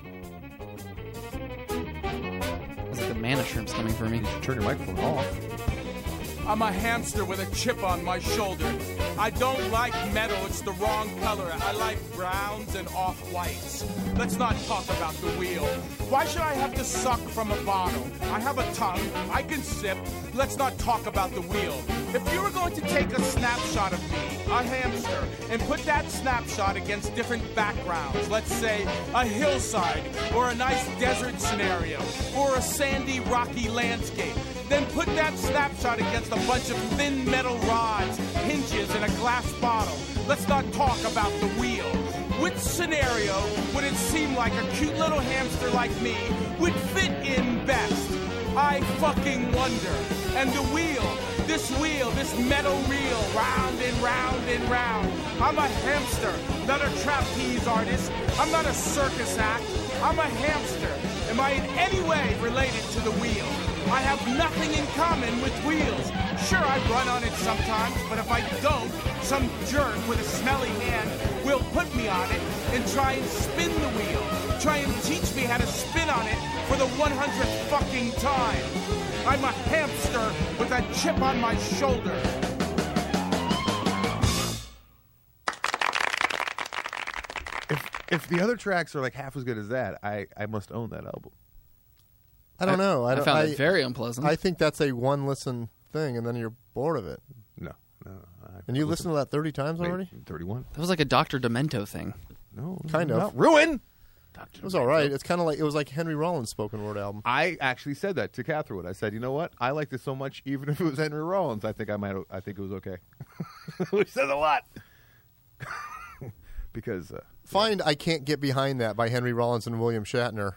It's like the mana shrimp's coming for me. Turn your microphone off. I'm a hamster with a chip on my shoulder. I don't like metal, it's the wrong color. I like browns and off-whites. Let's not talk about the wheel. Why should I have to suck from a bottle? I have a tongue, I can sip. Let's not talk about the wheel. If you were going to take a snapshot of me, a hamster, and put that snapshot against different backgrounds, let's say a hillside, or a nice desert scenario, or a sandy, rocky landscape, then put that snapshot against a bunch of thin metal rods, hinges, and a glass bottle. Let's not talk about the wheel. Which scenario would it seem like a cute little hamster like me would fit in best? I fucking wonder. And the wheel, this wheel, this metal reel, round and round and round. I'm a hamster, not a trapeze artist. I'm not a circus act. I'm a hamster. Am I in any way related to the wheel? I have nothing in common with wheels. Sure, I run on it sometimes, but if I don't, some jerk with a smelly hand will put me on it and try and spin the wheel. Try and teach me how to spin on it for the one hundredth fucking time. I'm a hamster with a chip on my shoulder. If if the other tracks are like half as good as that, I, I must own that album. I don't know. I, I don't, found I, it very unpleasant. I think that's a one listen thing, and then you're bored of it. No, no. I And you listened to that thirty times already? Thirty-one. that was like a Doctor Demento thing. No, Kind of. not ruin. It was all right. It's kind of like it was like Henry Rollins' spoken word album. I actually said that to Catherwood. I said, you know what? I like this so much, even if it was Henry Rollins, I think I might. I think it was okay. Which says a lot. Because uh, Find I Can't Get Behind That by Henry Rollins and William Shatner.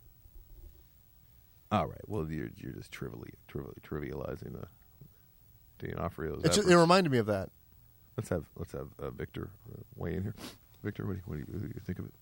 all right, well, you're you're just trivially, trivially trivializing the D'Onofrio's It, just, efforts. it reminded me of that. Let's have let's have uh, Victor uh, weigh in here. Victor, what do you, what do you, what do you think of it?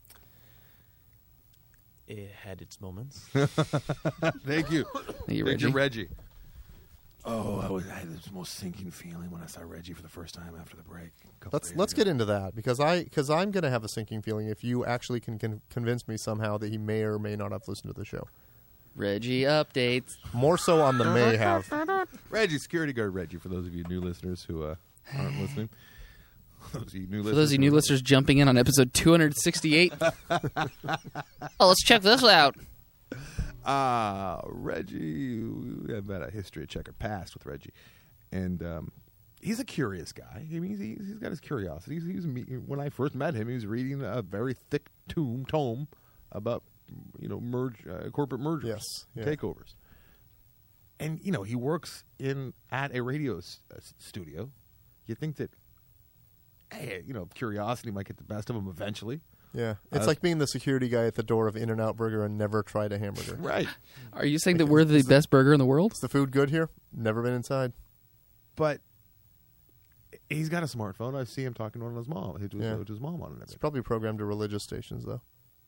It had its moments. Thank you. Thank you, Thank you, Reggie. Reggie. Oh, I was I had this most sinking feeling when I saw Reggie for the first time after the break. a couple Let's days let's ago. get into that because I because I'm going to have a sinking feeling if you actually can, can convince me somehow that he may or may not have listened to the show. Reggie updates. More so on the may have. Reggie, security guard Reggie. For those of you new listeners who uh, aren't listening, those of you new For those of you new who- listeners jumping in on episode two hundred sixty-eight. Oh, let's check this out. Ah, Reggie. We have had a history of checkered past with Reggie, and um, he's a curious guy. I mean, he's, he's got his curiosity. He's, he's me- when I first met him, he was reading a very thick tome tome about you know merge uh, corporate mergers, Yes, yeah. takeovers, and you know he works in at a radio s- uh, studio. You think that, hey, you know, curiosity might get the best of him eventually, Yeah, it's Uh, like being the security guy at the door of In-N-Out Burger and never tried a hamburger. right? Are you saying that we're the best burger in the world? Is the food good here? Never been inside. But he's got a smartphone. I see him talking to his mom, to, Yeah. to his mom on it. It's probably programmed to religious stations though.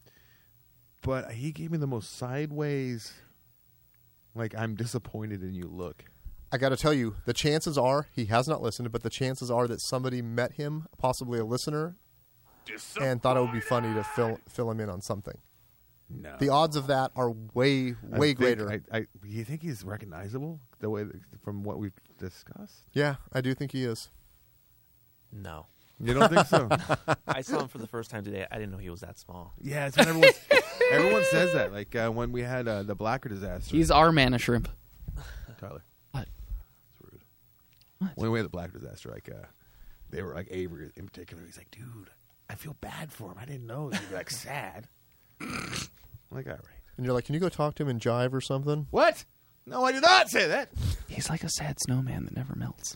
But he gave me the most sideways, like I'm disappointed in you look. I got to tell you, the chances are he has not listened, but the chances are that somebody met him, possibly a listener, and thought it would be funny to fill fill him in on something. No, The odds of that are way I way think- greater. I, I, you think he's recognizable the way that, from what we've discussed? Yeah, I do think he is. No. You don't think so? I saw him for the first time today. I didn't know he was that small. Yeah, it's what everyone everyone says that. Like uh, when we had uh, the Blacker disaster. He's our mana shrimp. Tyler. What? It's rude. When we had the Blacker disaster, like uh, they were like Avery in particular. He's like, dude, I feel bad for him. I didn't know. He'd be like sad. I'm like, all right. And you're like, can you go talk to him in Jive or something? What? No, I did not say that. He's like a sad snowman that never melts.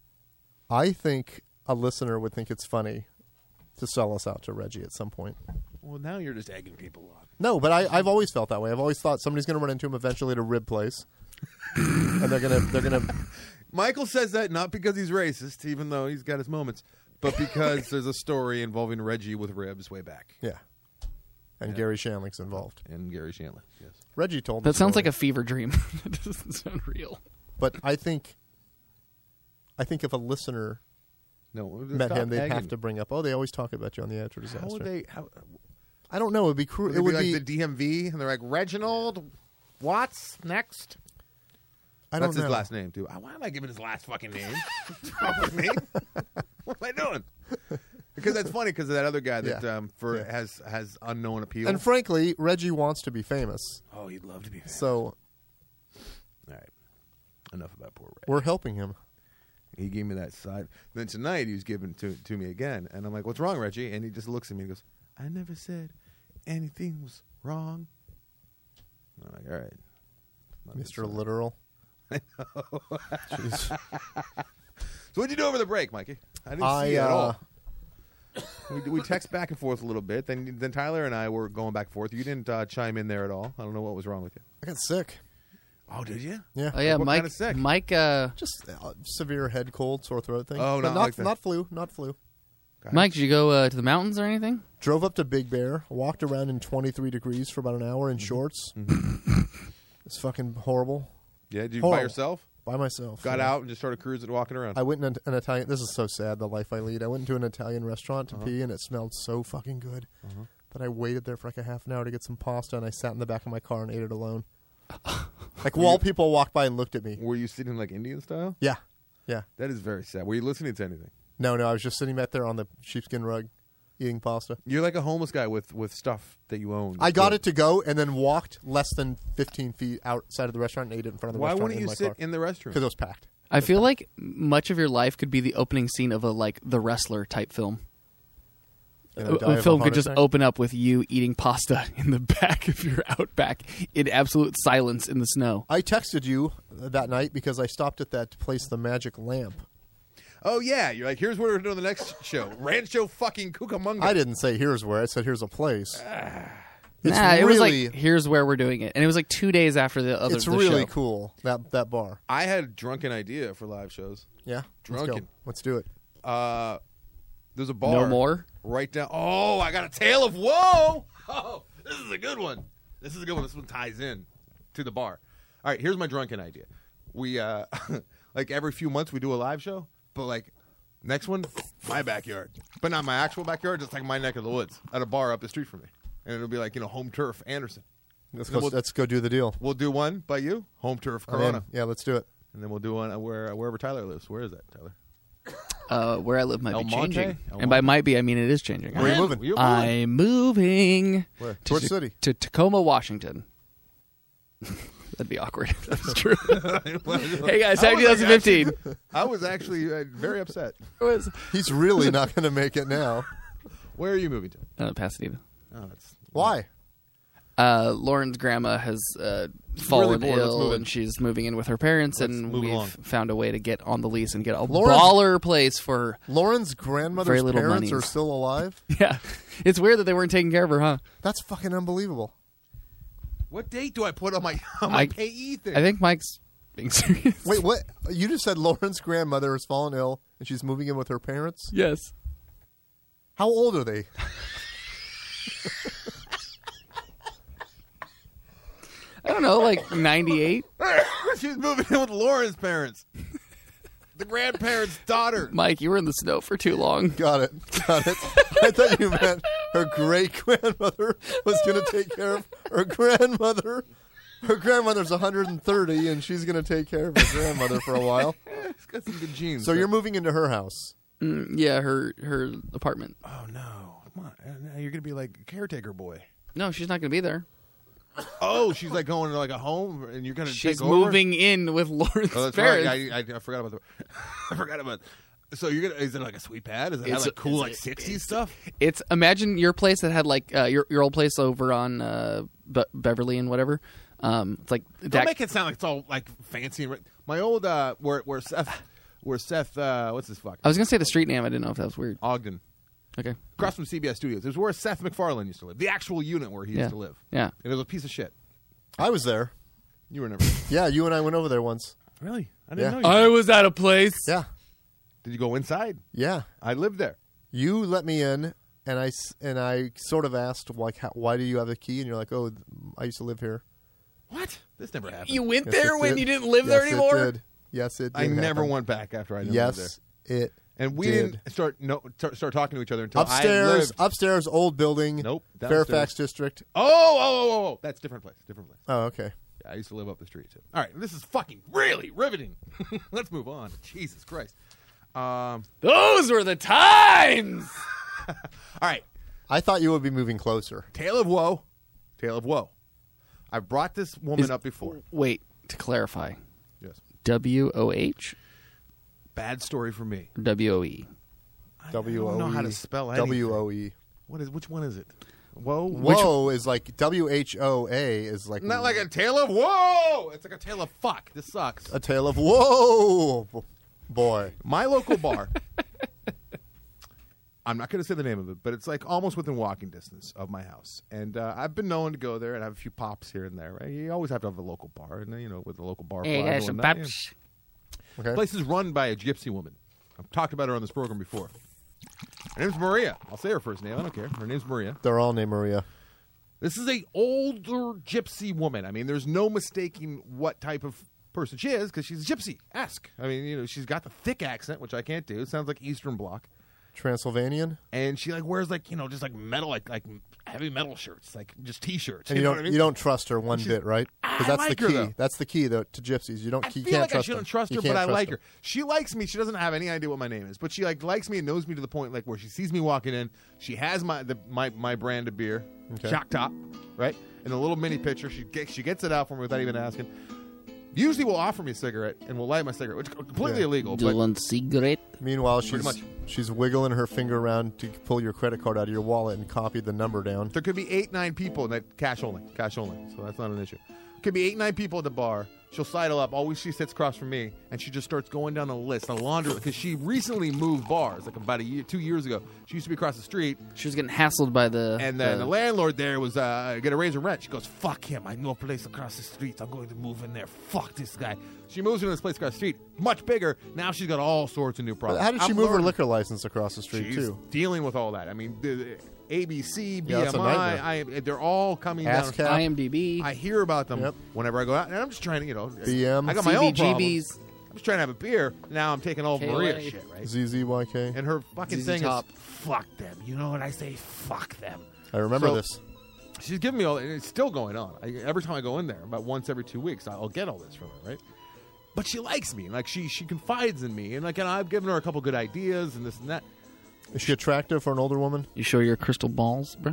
I think a listener would think it's funny to sell us out to Reggie at some point. Well, now you're just egging people on. No, but I, I've always felt that way. I've always thought somebody's going to run into him eventually at a rib place, and they're gonna they're gonna. Michael says that not because he's racist, even though he's got his moments, but because there's a story involving Reggie with ribs way back. Yeah, and Yeah. Gary Shandling's involved. And Gary Shandling, yes. Reggie told That the sounds story. like a fever dream. That doesn't sound real. But I think, I think if a listener No, met stop him, they'd egging. have to bring up. Oh, they always talk about you on the After Disaster. How would they? How, I don't know. It'd be cruel. would It they would be like be. the D M V, and they're like Reginald Watts next. I don't That's know. his last name too. Why am I giving his last fucking name? What's wrong with me? What am I doing? Because that's funny. Because of that other guy that Yeah. um, for Yeah. has has unknown appeal. And frankly, Reggie wants to be famous, oh, he'd love to be. Famous. so All right, enough about poor Reggie. we're helping him. He gave me that side. Then tonight he was giving to to me again, and I'm like, "What's wrong, Reggie?" And he just looks at me and goes, "I never said anything was wrong." I'm like, "All right, Not a good Mister sign." Literal. So what'd you do over the break, Mikey? I didn't I, see you at uh, all. We, we text back and forth a little bit. Then then Tyler and I were going back and forth. You didn't uh, chime in there at all. I don't know what was wrong with you. I got sick. Oh, did you? Yeah. Oh yeah, What Mike. kind of sick? Mike. Uh, Just uh, severe head cold, sore throat thing. Oh, but not not like that. not flu, not flu. Guys. Mike, did you go uh, to the mountains or anything? Drove up to Big Bear, walked around in twenty-three degrees for about an hour in Mm-hmm. shorts. It's fucking horrible. Yeah, did you Horrible. by yourself? By myself. Got yeah. out and just started cruising, walking around. I went in an, an Italian. This is so sad. The life I lead. I went into an Italian restaurant to Uh-huh. pee, and it smelled so fucking good Uh-huh. that I waited there for like a half an hour to get some pasta, and I sat in the back of my car and ate it alone. Like Were while you- people walked by and looked at me. Were you sitting like Indian style? Yeah, yeah. That is very sad. Were you listening to anything? No, no. I was just sitting back there on the sheepskin rug, eating pasta. You're like a homeless guy with, with stuff that you own. I got it to go, and then walked less than fifteen feet outside of the restaurant and ate it in front of the Why restaurant wouldn't in you my sit car in the restroom? because it was packed. I feel like much of your life could be the opening scene of a like The Wrestler type film. You A, know, die a of film heart could just attack. open up with you eating pasta in the back of your Outback in absolute silence in the snow. I texted you that night because I stopped at that place, the Magic Lamp. Oh, yeah. You're like, here's where we're doing the next show. Rancho fucking Cucamonga. I didn't say here's where. I said here's a place. It's nah, it was really, like here's where we're doing it, and it was like two days after the other. it's the really show. cool that that bar. I had a drunken idea for live shows. Yeah, let's go. Drunken. Let's do it. Uh, there's a bar. No more. Right down. Oh, I got a tale of woe. Oh, this is a good one. This is a good one. This one ties in to the bar. All right, here's my drunken idea. We uh, like every few months we do a live show, but like next one, my backyard, but not my actual backyard, just like my neck of the woods at a bar up the street from me, and it'll be like you know home turf Anderson. Let's And go. we'll- let's go do the deal. We'll do one by you, home turf I'm in. Corona, Yeah, let's do it. and then we'll do one where wherever Tyler lives. Where is that, Tyler? Uh, where I live might El be Monte? changing, El and by Monte? might be I mean it is changing. Where are you Man, moving? you're moving. I'm moving Where? to, To what city? to Tacoma, Washington. That'd be awkward. if That's true. Hey guys, I happy was, like, twenty fifteen. I was actually uh, very upset. He's really not going to make it now. Where are you moving to? Uh, Pasadena. Oh, that's Why? Uh, Lauren's grandma has uh, fallen bored. Let's move ill, in. and she's moving in with her parents, Let's and move we've along. found a way to get on the lease and get a Lauren's- baller place for her. Lauren's Very grandmother's little parents monies. are still alive? Yeah, it's weird that they weren't taking care of her, huh? That's fucking unbelievable. What date do I put on my on my I- payee thing? I think Mike's being serious. Wait, what? You just said Lauren's grandmother has fallen ill and she's moving in with her parents? Yes. How old are they? I don't know, like ninety-eight. She's moving in with Lauren's parents, the grandparents' daughter. Mike, you were in the snow for too long. Got it. Got it. I thought you meant her great grandmother was going to take care of her grandmother. Her grandmother's one hundred thirty, and she's going to take care of her grandmother for a while. It's got some good genes. So you're moving into her house. Mm, yeah, her her apartment. Oh no! Come on, Uh, you're gonna be like caretaker boy. No, she's not going to be there. Oh, she's like going to like a home, and you're gonna She's take over? moving in with Lauren's Oh, that's parents. right. I, I, I forgot about the. I forgot about. So you're gonna? Is it like a sweet pad? Is it have It's like a- cool it's like a- sixties stuff? It's imagine your place that had like uh, your your old place over on uh, Be- Beverly and whatever. Um, it's like Don't that. make it sound like it's all like fancy. And ri- my old uh, where where Seth, where Seth, uh, what's his fuck? I was gonna say the street name. I didn't know if that was weird. Ogden. Okay. across from C B S Studios. It was where Seth MacFarlane used to live, the actual unit where he Yeah. used to live. Yeah. It was a piece of shit. I was there. You were never. Yeah, you and I went over there once. Really? I didn't Yeah. know you. I was at a place. Yeah, Did you go inside? yeah. I lived there. You let me in, and I s- and I sort of asked like, how, why do you have the key? And you're like, oh, I used to live here. What? This never happened. You went Yes, there it when did. you didn't live Yes, there it anymore? did. Yes, it. Did I never happen. went back after I didn't live there. Yes, it. And we did. didn't start no start, start talking to each other until I Upstairs, lived. upstairs, old building. Nope, downstairs. Fairfax District. Oh, oh, oh, oh, oh, that's a different place. Different place. Oh, okay. Yeah, I used to live up the street too. All right, this is fucking really riveting. Let's move on. Jesus Christ. Um, Those were the times. all right, I thought you would be moving closer. Tale of Woe. Tale of Woe. I've brought this woman Is- up before. Wait, to clarify, Yes. W O H Bad story for me. or W O E? W O E. I don't know how to spell anything. W O E. What is? Which one is it? Whoa. Whoa is like W H O A is like Not like a tale of whoa. It's like a tale of fuck. This sucks. a tale of whoa, b- boy. My local bar. I'm not going to say the name of it, but it's like almost within walking distance of my house. And uh, I've been known to go there and have a few pops here and there. Right? You always have to have a local bar, and then, you know, with the local bar. Hey, fly guys, and some whatnot, pops. yeah. Okay. Place is run by a gypsy woman. I've talked about her on this program before. Her name's Maria. I'll say her first name. I don't care. Her name's Maria. They're all named Maria. This is a older gypsy woman. I mean, there's no mistaking what type of person she is because she's gypsy-esque. I mean, you know, she's got the thick accent, which I can't do. It sounds like Eastern Bloc. Transylvanian. And she like wears like, you know, just like metal, like like heavy metal shirts, like just T-shirts. And you know don't what I mean? you don't trust her one She's- bit, right? I that's like the her, key. though. That's the key though to gypsies. You don't I you feel can't like I trust shouldn't them. trust You her, can't but I trust like them. her. She likes me. She doesn't have any idea what my name is, but she like likes me and knows me to the point like where she sees me walking in. She has my the, my my brand of beer, Okay. Shock Top, right? In a little mini pitcher. She gets she gets it out for me without even asking. Usually will offer me a cigarette and will light my cigarette, which is completely Yeah. illegal. Do you But want cigarette? Meanwhile, Pretty she's much. she's wiggling her finger around to pull your credit card out of your wallet and copy the number down. there could be eight, nine people in that cash only, cash only. So that's not an issue. Could be eight, nine people at the bar. She'll sidle up. Always she sits across from me, and she just starts going down the list, a laundry, because she recently moved bars, like about a year, two years ago. She used to be across the street, She was getting hassled by the. and then the, the landlord there was uh, going to raise her rent. She goes, "Fuck him! I know a place across the street. I'm going to move in there. Fuck this guy." She moves into this place across the street, much bigger. Now she's got all sorts of new problems. How did she I'm move her learning. liquor license across the street She's too? dealing with all that. I mean, the, the A B C, B Yeah, it's a M I, nightmare. I, they're all coming down. ASCAP. I M D B. I hear about them Yep. whenever I go out, and I'm just trying to, you know, B M. I got my own problems. C B G Bs. I'm just trying to have a beer. Now I'm taking all of K O A. Maria's shit, right? Z Z Y K. And her fucking Z Z thing Top. is, fuck them. You know what I say? Fuck them. I remember So- this. She's giving me all, and it's still going on. I, every time I go in there, about once every two weeks, I'll get all this from her, right? But she likes me, and like she she confides in me, and like and I've given her a couple good ideas and this and that. Is she attractive for an older woman? You show your crystal balls, bro?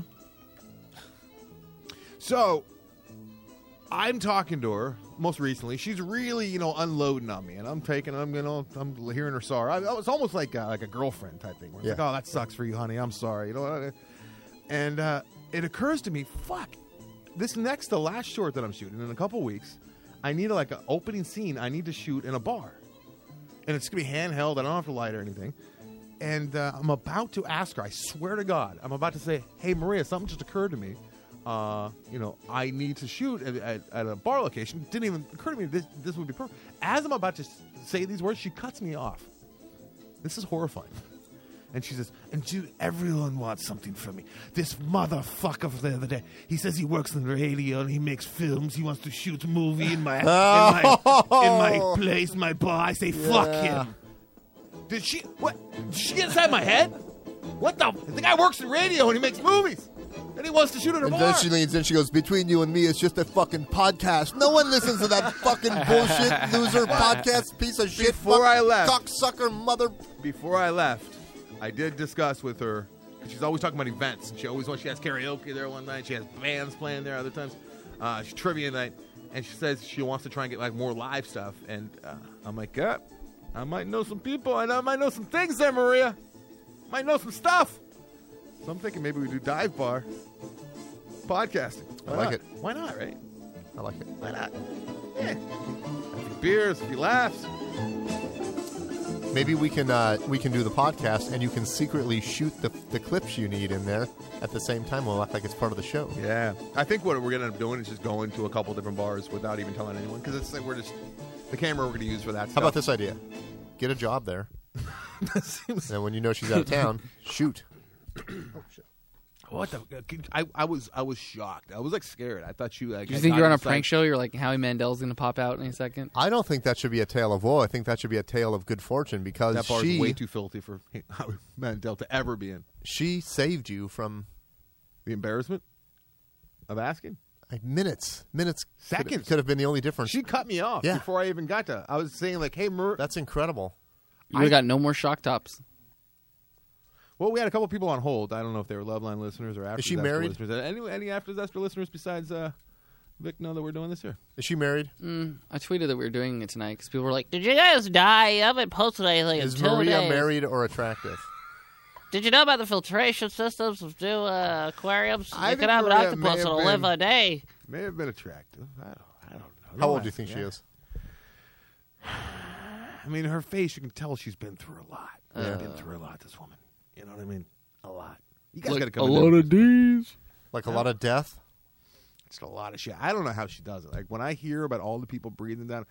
So I'm talking to her most recently. She's really, you know, unloading on me, and I'm taking, I'm, you know, I'm hearing her sorrow. I, it's almost like a, like a girlfriend type thing. Where it's Yeah. like, oh, that sucks for you, honey. I'm sorry. You know, and uh, it occurs to me, fuck, this next to last short that I'm shooting in a couple weeks, I need a, like an opening scene. I need to shoot in a bar, and it's gonna be handheld. I don't have to light or anything. And uh, I'm about to ask her. I swear to God, I'm about to say, "Hey, Maria, something just occurred to me. Uh, you know, I need to shoot at, at, at a bar location. Didn't even occur to me this this would be perfect." As I'm about to s- say these words, she cuts me off. This is horrifying. And she says, "And you, everyone wants something from me. This motherfucker from the other day, he says he works in the radio and he makes films. He wants to shoot a movie in my in my, in my place, my bar. I say, fuck Yeah. him." Did she what? Did she get inside my head? What the? The guy works in radio and he makes movies, and he wants to shoot at a And bar. then she leans in. She goes, "Between you and me, it's just a fucking podcast. No one listens to that fucking bullshit loser podcast piece of shit. Before fuck, I left- cocksucker mother." Before I left, I did discuss with her because she's always talking about events. She always wants. She has karaoke there one night. She has bands playing there other times. Uh, she's trivia night, and she says she wants to try and get like more live stuff. And uh, I'm like, yeah, I might know some people, and I might know some things there, Maria. Might know some stuff. So I'm thinking maybe we do dive bar podcasting. I Why like not? it. Why not? Right? I like it. Why not? Yeah. A few beers, a few laughs. Maybe we can uh, we can do the podcast, and you can secretly shoot the the clips you need in there at the same time. We'll act like it's part of the show. Yeah, I think what we're gonna end up doing is just going to a couple different bars without even telling anyone, because it's like we're just the camera we're gonna use for that. How stuff. about this idea? Get a job there, seems- and when you know she's out of town, shoot. What the? I, I was I was shocked. I was like scared. I thought you like. Do you had think you're on a gotten prank psyched. show? You're like Howie Mandel's going to pop out in a second. I don't think that should be a tale of woe. I think that should be a tale of good fortune because That bar's she way too filthy for Howie Mandel to ever be in. she saved you from The embarrassment of asking. like, minutes, minutes, could- Seconds. could have been the only difference. She cut me off Yeah. before I even got to. I was saying like, "Hey, Mer." That's incredible. You would have got no more shock tops. Well, we had a couple people on hold. I don't know if they were Loveline listeners or After she Zester married? listeners. Any any After Zester listeners besides uh, Vic know that we're doing this here? Is she married? Mm, I tweeted that we were doing it tonight because people were like, Did you guys die? I haven't posted anything in Is two Maria days. married or attractive? Did you know about the filtration systems of new uh, aquariums? I you think can have an Maria may octopus have that'll been- live a day. May have been attractive. I don't. I don't know. How No, old do you I- think she yeah. is? I mean, her face. You can tell she's been through a lot. She's Uh. been through a lot. This woman. You know what I mean? A lot. You guys like got to a come. lot of D's. Like a lot of death? It's a lot of shit. I don't know how she does it. Like when I hear about all the people breathing down,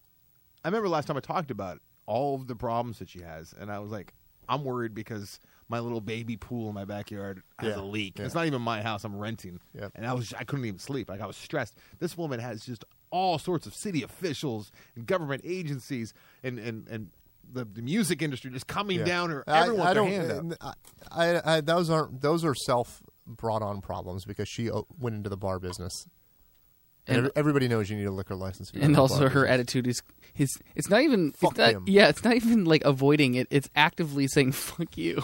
I remember last time I talked about it, all of the problems that she has, and I was like, I'm worried because my little baby pool in my backyard has Yeah, a leak. yeah. It's not even my house. I'm renting, Yeah. and I was I couldn't even sleep. Like I was stressed. This woman has just all sorts of city officials and government agencies and and and the, the music industry just coming Yeah. down her. I- Everyone I, their don't. hand up. uh, I, I, I, those aren't. Those are self brought on problems because she uh, went into the bar business. And, And- every- everybody knows you need a liquor license. to get And into the also bar her business. attitude is his. It's not even. Fuck it's not, him. Yeah, it's not even like avoiding it. It's actively saying "fuck you."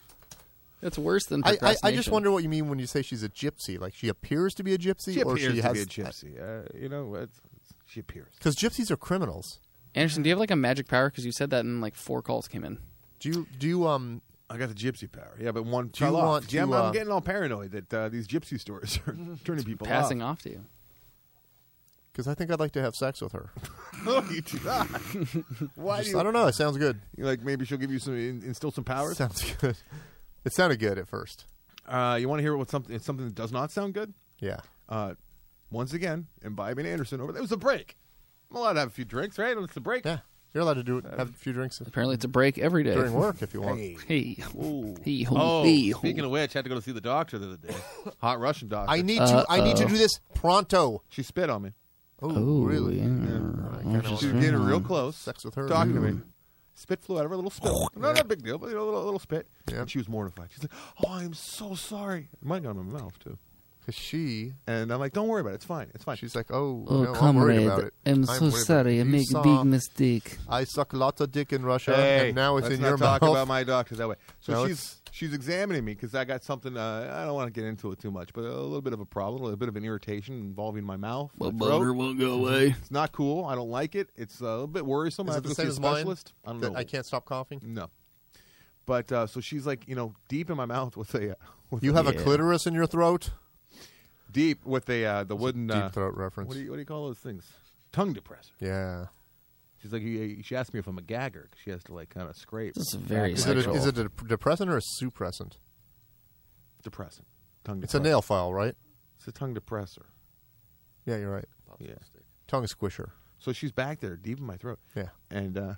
That's worse than I, I, procrastination. I just wonder what you mean when you say she's a gypsy. Like she appears to be a gypsy, She or appears she to has be a gypsy. Uh, you know, it's, she appears. because gypsies are criminals. Anderson, do you have like a magic power? Because you said that and like four calls came in. Do you? Do you? Um. I got the gypsy power. Yeah, but one Do you fell off. want Yeah, I'm, to, I'm uh, getting all paranoid that uh, these gypsy stores are turning people Passing off. off to you. Because I think I'd like to have sex with her. No, you do not. Why Just- do you? I don't know. It sounds good. Like maybe she'll give you some, in, instill some powers. Sounds good. It sounded good at first. Uh, you want to hear what something? It's something that does not sound good. Yeah. Uh, once again, imbibing Anderson over there. It was a break. I'm allowed to have a few drinks, right? It's a break. Yeah. You're allowed to do it. Have a few drinks Apparently, it's a break every day. during work if you want. Hey. Hey, Ooh. hey, ho, Oh, hey, ho. speaking of which, I had to go to see the doctor the other day. Hot Russian doctor. I need to. I need to Uh-oh. do this pronto. She spit on me. Oh, Oh, really? yeah. I kinda She was wanna getting have real close. Sex with her. Talking to Ooh. me. Spit flew out of her, a little spit. No, not a big deal, but you know, a little, a little spit. Yeah. And she was mortified. She's like, "Oh, I'm so sorry." It might got in my mouth too. Because she, And I'm like, "Don't worry about it. It's fine. It's fine." she's like, oh, Oh, no, I'm worried about comrade, it. I'm I'm so worried about sorry. it. I You make saw- a big mistake. I suck lots of dick in Russia, Hey, and now it's let's in not your talk mouth. about my doctor that way. So Now she's it's- she's examining me because I got something. Uh, I don't want to get into it too much, but a little bit of a problem, a little bit of an irritation involving my mouth, my throat. won't go away. It's not cool. I don't like it. It's a little bit worrisome. Is I it have to the go same see a as mine? specialist. I don't That know. I can't stop coughing. No. But uh, so she's like, you know, deep in my mouth with a, uh, with You a- have a Yeah. clitoris in your throat. deep with a uh, the wooden Deep uh, throat reference. What do you what do you call those things? Tongue depressor. Yeah. She's like, he, she asked me if I'm a gagger 'cause she has to like kind of scrape. This is very Is it, a, sexual. is it a depressant or a suppressant? Depressant. Tongue. It's a depressor. nail file, right? It's a tongue depressor. Yeah, you're right. Yeah. Tongue squisher. So she's back there, deep in my throat, Yeah. and uh,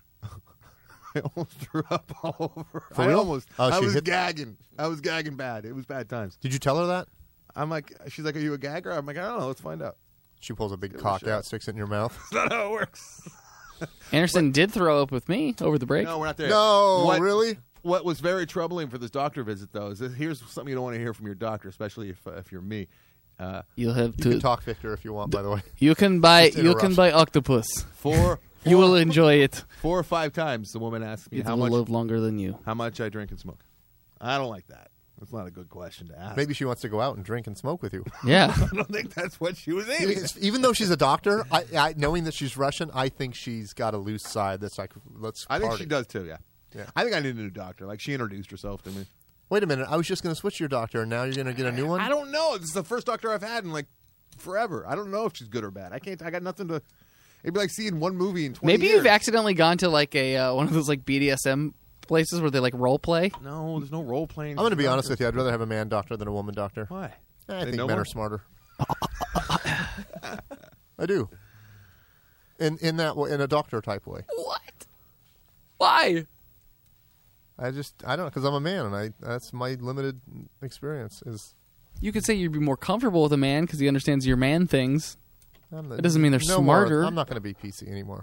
I almost threw up all over. For I real? almost. Oh, I she was hit- gagging. I was gagging bad. It was bad times. Did you tell her that? I'm like, she's like, "Are you a gagger?" I'm like, "I don't know. Let's find out." She pulls a big Give it a cock shot. out, sticks it in your mouth. That's not how it works. Anderson did throw up with me over the break. No, we're not there. No, What- really? What was very troubling for this doctor visit, though, is that here's something you don't want to hear from your doctor, especially if uh, if you're me. Uh, You'll have You to. can talk, Victor, if you want, by the way. You can buy. Just You can interrupt. buy octopus. four, You will enjoy it. four or five times, the woman asked me It how will much live longer than you. how much I drink and smoke. I don't like that. That's not a good question to ask. Maybe she wants to go out and drink and smoke with you. Yeah. I don't think that's what she was aiming. It's- Even though she's a doctor, I, I, knowing that she's Russian, I think she's got a loose side that's like, let's I think party. she does too. Yeah. Yeah. I think I need a new doctor. Like she introduced herself to me. Wait a minute. I was just going to switch to your doctor, and now you're going to get a new one? I don't know. This is the first doctor I've had in like forever. I don't know if she's good or bad. I can't. I got nothing to. It'd be like seeing one movie in twenty Maybe years. you've accidentally gone to like a uh, one of those like B D S M places where they like role play. No, there's no role playing. I'm going to be honest with you. I'd rather have a man doctor than a woman doctor. Why? I They think know men more? are smarter. I do. In in that way, in a doctor type way. What? Why? I just I don't know because I'm a man and I that's my limited experience is. You could say you'd be more comfortable with a man because he understands your man things. I'm the, It doesn't mean they're no more- smarter. I'm not going to be P C anymore.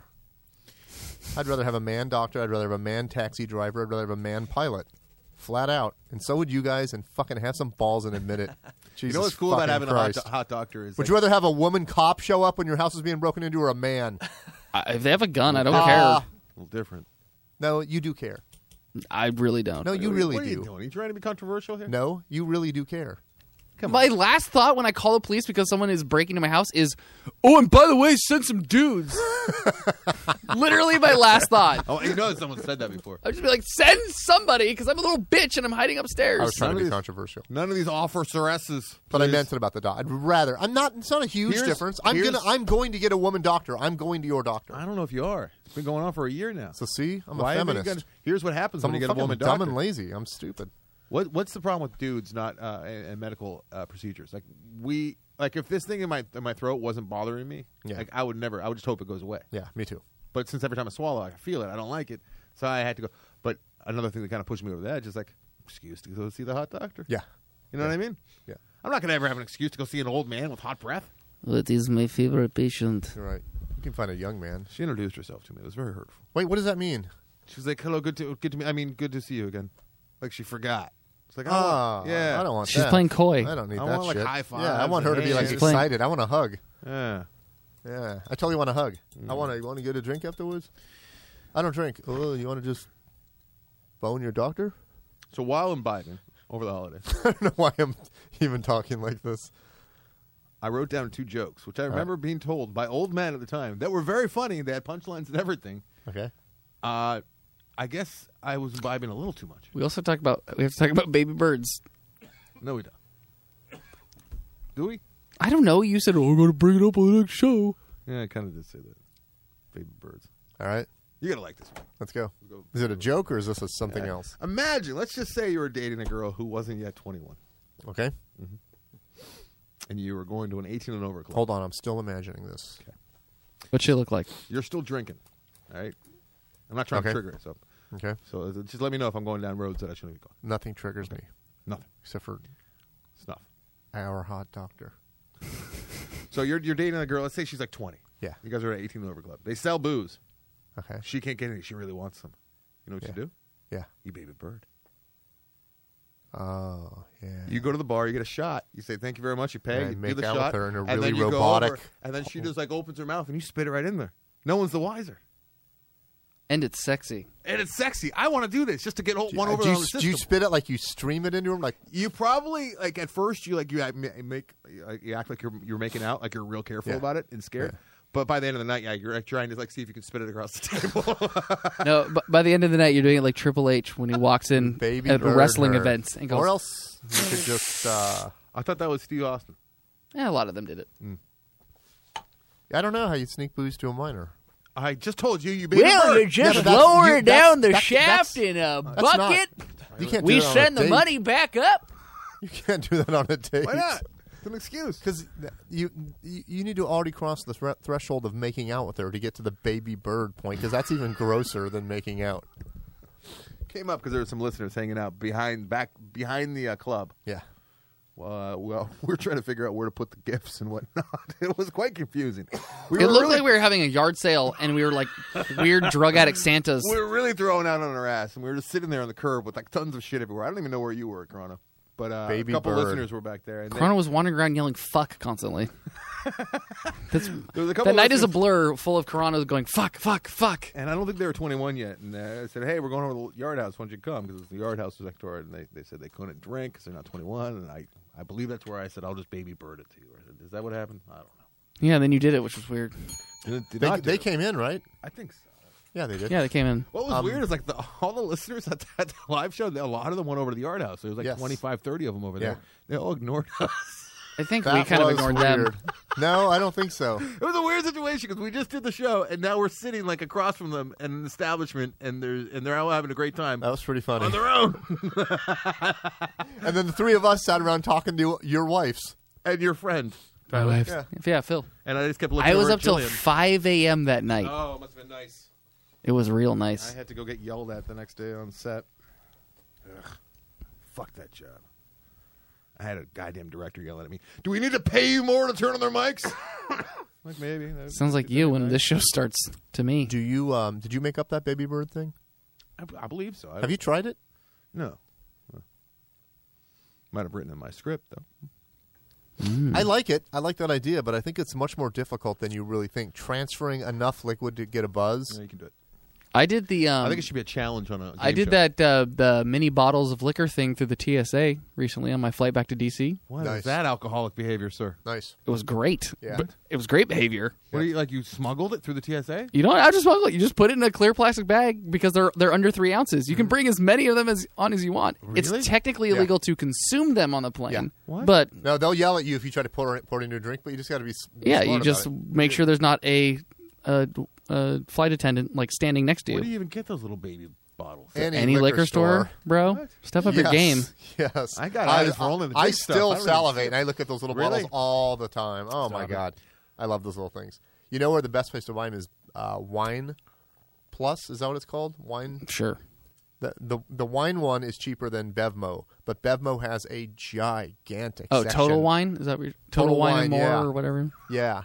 I'd rather have a man doctor. I'd rather have a man taxi driver. I'd rather have a man pilot. Flat out. And so would you guys and fucking have some balls and admit it. Jesus You know what's cool about fucking having a hot, Christ. do- hot doctor is Would like, you rather have a woman cop show up when your house is being broken into or a man? I, if they have a gun, I don't Ah. care. a little different. No, you do care. I really don't. No, you What- really what are you do. doing? Are you trying to be controversial here? No, you really do care. My last thought when I call the police because someone is breaking into my house is, oh, and by the way, send some dudes. Literally my last thought. Oh, you know someone said that before. I'd just be like, send somebody because I'm a little bitch and I'm hiding upstairs. I was trying None to of be these- controversial. None of these officeresses. But I please. meant it about the doctor. I'd rather. I'm not. It's not a huge Here's- difference. I'm here's- gonna. I'm going to get a woman doctor. I'm going to your doctor. I don't know if you are. It's been going on for a year now. So see, I'm Why a haven't you feminist. got- here's what happens I'm when you get a fucking woman dumb doctor. and lazy. I'm stupid. What What's the problem with dudes not uh, in, in medical uh, procedures? Like we, like if this thing in my in my throat wasn't bothering me, Yeah. like I would never. I would just hope it goes away. Yeah, me too. But since every time I swallow, I feel it. I don't like it, so I had to go. But another thing that kind of pushed me over the edge is like excuse to go see the hot doctor. Yeah, You know what I mean? yeah. I'm not gonna ever have an excuse to go see an old man with hot breath. That is my favorite patient. You're right. You can find a young man. She introduced herself to me. It was very hurtful. Wait, what does that mean? She was like, "Hello, good to good to me. I mean, good to see you again." Like she forgot. It's like, Ah, oh, yeah, I don't want She's that. playing coy. I don't need I that want, like, shit. high fives Yeah, I want her to be and like hands. Playing- excited. I want a hug. Yeah. Yeah, I totally want a hug. I want to. You want to get a drink afterwards? I don't drink. Oh, you want to just bone your doctor? So while imbibing over the holidays, I don't know why I'm even talking like this. I wrote down two jokes, which I remember being told by old men at the time that were very funny. They had punchlines and everything. Okay. Uh, I guess I was imbibing a little too much. We also talk about we have to talk about baby birds. No, we don't. Do we? I don't know. You said, "Oh, we're going to bring it up on the next show." Yeah, I kind of did say that. Baby birds. All right. You gotta like this one. Let's go. Go- Is it a joke or is this a something else? Imagine, let's just say you were dating a girl who wasn't yet twenty-one, Okay. and you were going to an eighteen and over club. Hold on. I'm still imagining this. What's she look like? You're still drinking, all right? I'm not trying Okay. to trigger it, so Okay. so just let me know if I'm going down roads that I shouldn't be going. Nothing triggers me Nothing. except for Snuff. our hot doctor. So you're you're dating a girl. Let's say she's like twenty. Yeah. You guys are at eighteen and over club. They sell booze. Okay. She can't get any. She really wants some. You know what Yeah. you do? Yeah. You baby bird. Oh, yeah. You go to the bar. You get a shot. You say thank you very much. You pay. And you make do the out with shot, her in a and really then you go robotic- over, and then she just like opens her mouth and you spit it right in there. No one's the wiser. And it's sexy. And it's sexy. I want to do this just to get o- one Uh, over do, on you, the system. do you spit it like you stream it into him? Like, You probably like at first you like you act- make like, you act like you're you're making out like you're real careful Yeah. about it and scared. Yeah. But by the end of the night, yeah, you're like, trying to like see if you can spit it across the table. No, but by the end of the night, you're doing it like Triple H when he walks in baby at bird wrestling her. events and goes. Or else you could just. Uh, I thought that was Steve Austin. Yeah, a lot of them did it. I don't know how you sneak booze to a minor. I just told you you baby Well, bird. you just but that's- lower you- it down the that's- shaft that's- in a That's not- bucket. You can't. We do that on a send the date. money back up. You can't do that on a date. Why not? It's an excuse. Because you, you you need to already cross the thre- threshold of making out with her to get to the baby bird point. Because that's even grosser than making out. Came up because there were some listeners hanging out behind back behind the uh, club. Yeah. Uh, well, we we're trying to figure out where to put the gifts and whatnot. It was quite confusing. We It were looked really, like we were having a yard sale and we were like weird drug addict Santas. we were really throwing out on our ass, and we were just sitting there on the curb with like tons of shit everywhere. I don't even know where you were, Corona, but uh, Baby a couple bird. listeners were back there. And they- Corona was wandering around yelling "fuck" constantly. That's, there was a couple that night is a listeners- blur, full of Coronas going "fuck, fuck, fuck." And I don't think they were twenty-one yet. And uh, I said, hey, we're going over to the Yard House. Why don't you come? Because the Yard House was next door. And they, they said they couldn't drink because they're not twenty-one. And I, I believe that's where I said, I'll just baby bird it to you. I said, is that what happened? I don't know. Yeah, and then you did it, which was weird. Did, did They, not do they it. came in, right? I think so. Yeah, they did. Yeah, they came in. What was Um, weird is like the, all the listeners at that live show, a lot of them went over to the Yard House. There was like Yes. twenty-five, thirty of them over there. Yeah. They all ignored us. I think That we kind of was ignored weird. them. No, I don't think so. It was a weird situation because we just did the show, and now we're sitting like across from them in an establishment, and they're and they're all having a great time That was pretty funny. on their own. And then the three of us sat around talking to your wives. And your friend, My wife. Yeah. Yeah, Phil. and I just kept looking. I was over up at till Jillian. five a.m. that night. Oh, it must have been nice. It was real nice. I had to go get yelled at the next day on set. Ugh. Fuck that job. I had a goddamn director yelling at me. Do we need to pay you more to turn on their mics? Like maybe. That- Sounds like you when this show starts to me. Do you? Um, did you make up that baby bird thing? I, I believe so. I Have you tried it? No. Might have written in my script though. I like it. I like that idea, but I think it's much more difficult than you really think. Transferring enough liquid to get a buzz. Yeah, you can do it. I did the. Um, I think it should be a challenge on a. Game I did show. that uh, the mini bottles of liquor thing through the T S A recently on my flight back to D C. What Nice. is that alcoholic behavior, sir? Nice. It was great. Yeah. But it was great behavior. What are you like? You smuggled it through the T S A? You don't have to smuggle it. You just put it in a clear plastic bag because they're they're under three ounces. You can bring as many of them as on as you want. Really? It's technically Yeah. illegal to consume them on the plane. Yeah. What? But No, they'll yell at you if you try to pour it, pour it into a drink, but you just got to be. s- yeah, smart you about just it. make sure there's not a, a, a flight attendant like standing next to Where you. do you even get those little baby bottles? Any, Any liquor, store, bro. What? Step up yes. your game. Yes, I got eyes rolling the I big stuff. still I don't salivate, even- and I look at those little Really? bottles all the time. Oh my Stop it. god, I love those little things. You know where the best place to buy them is? Uh, Wine Plus, is that what it's called? Wine. Sure. The, the the wine one is cheaper than Bevmo, but Bevmo has a gigantic. Oh, section. Total Wine? Is that what you're, Total, Total Wine, Wine, and More yeah. or whatever? Yeah,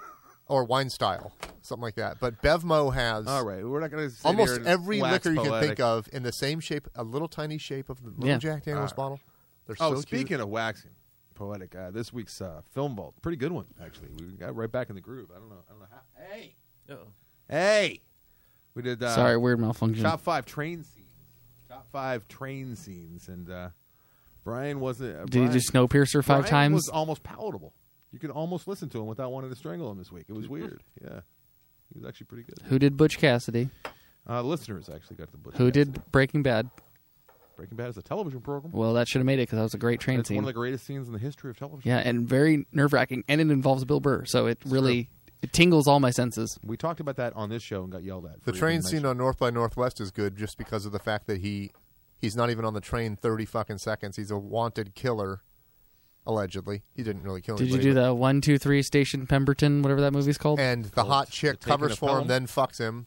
or Wine Style, something like that. But Bevmo has All right, we're not going to almost every wax liquor you can poetic. think of in the same shape, a little tiny shape of the little Yeah. Jack Daniel's Ah. bottle. They're Oh, so speaking cute. of waxing poetic, uh, this week's uh, film vault, pretty good one actually. We got right back in the groove. I don't know. I don't know how. Hey, Uh-oh. hey, we did. Uh, Sorry, weird malfunction. Top five train scenes. Top five train scenes, and uh, Brian wasn't. Uh, Did you Brian, do Snowpiercer five Brian times? Was almost palatable. You could almost listen to him without wanting to strangle him this week. It was weird. Yeah, he was actually pretty good. Who did Butch Cassidy? Uh, listeners actually got the book. Who did Breaking Bad? Breaking Bad is a television program. Well, that should have made it because that was a great train It's scene. one of the greatest scenes in the history of television. Yeah, and very nerve wracking, and it involves Bill Burr, so it really it tingles all my senses. We talked about that on this show and got yelled at. The for train even scene mentioning- on North by Northwest is good just because of the fact that he he's not even on the train thirty fucking seconds. He's a wanted killer, allegedly. He didn't really kill Did you anybody. do the one two three Station Pemberton, whatever that movie's called? And the hot chick the Taking covers of for him, Pelham? then fucks him.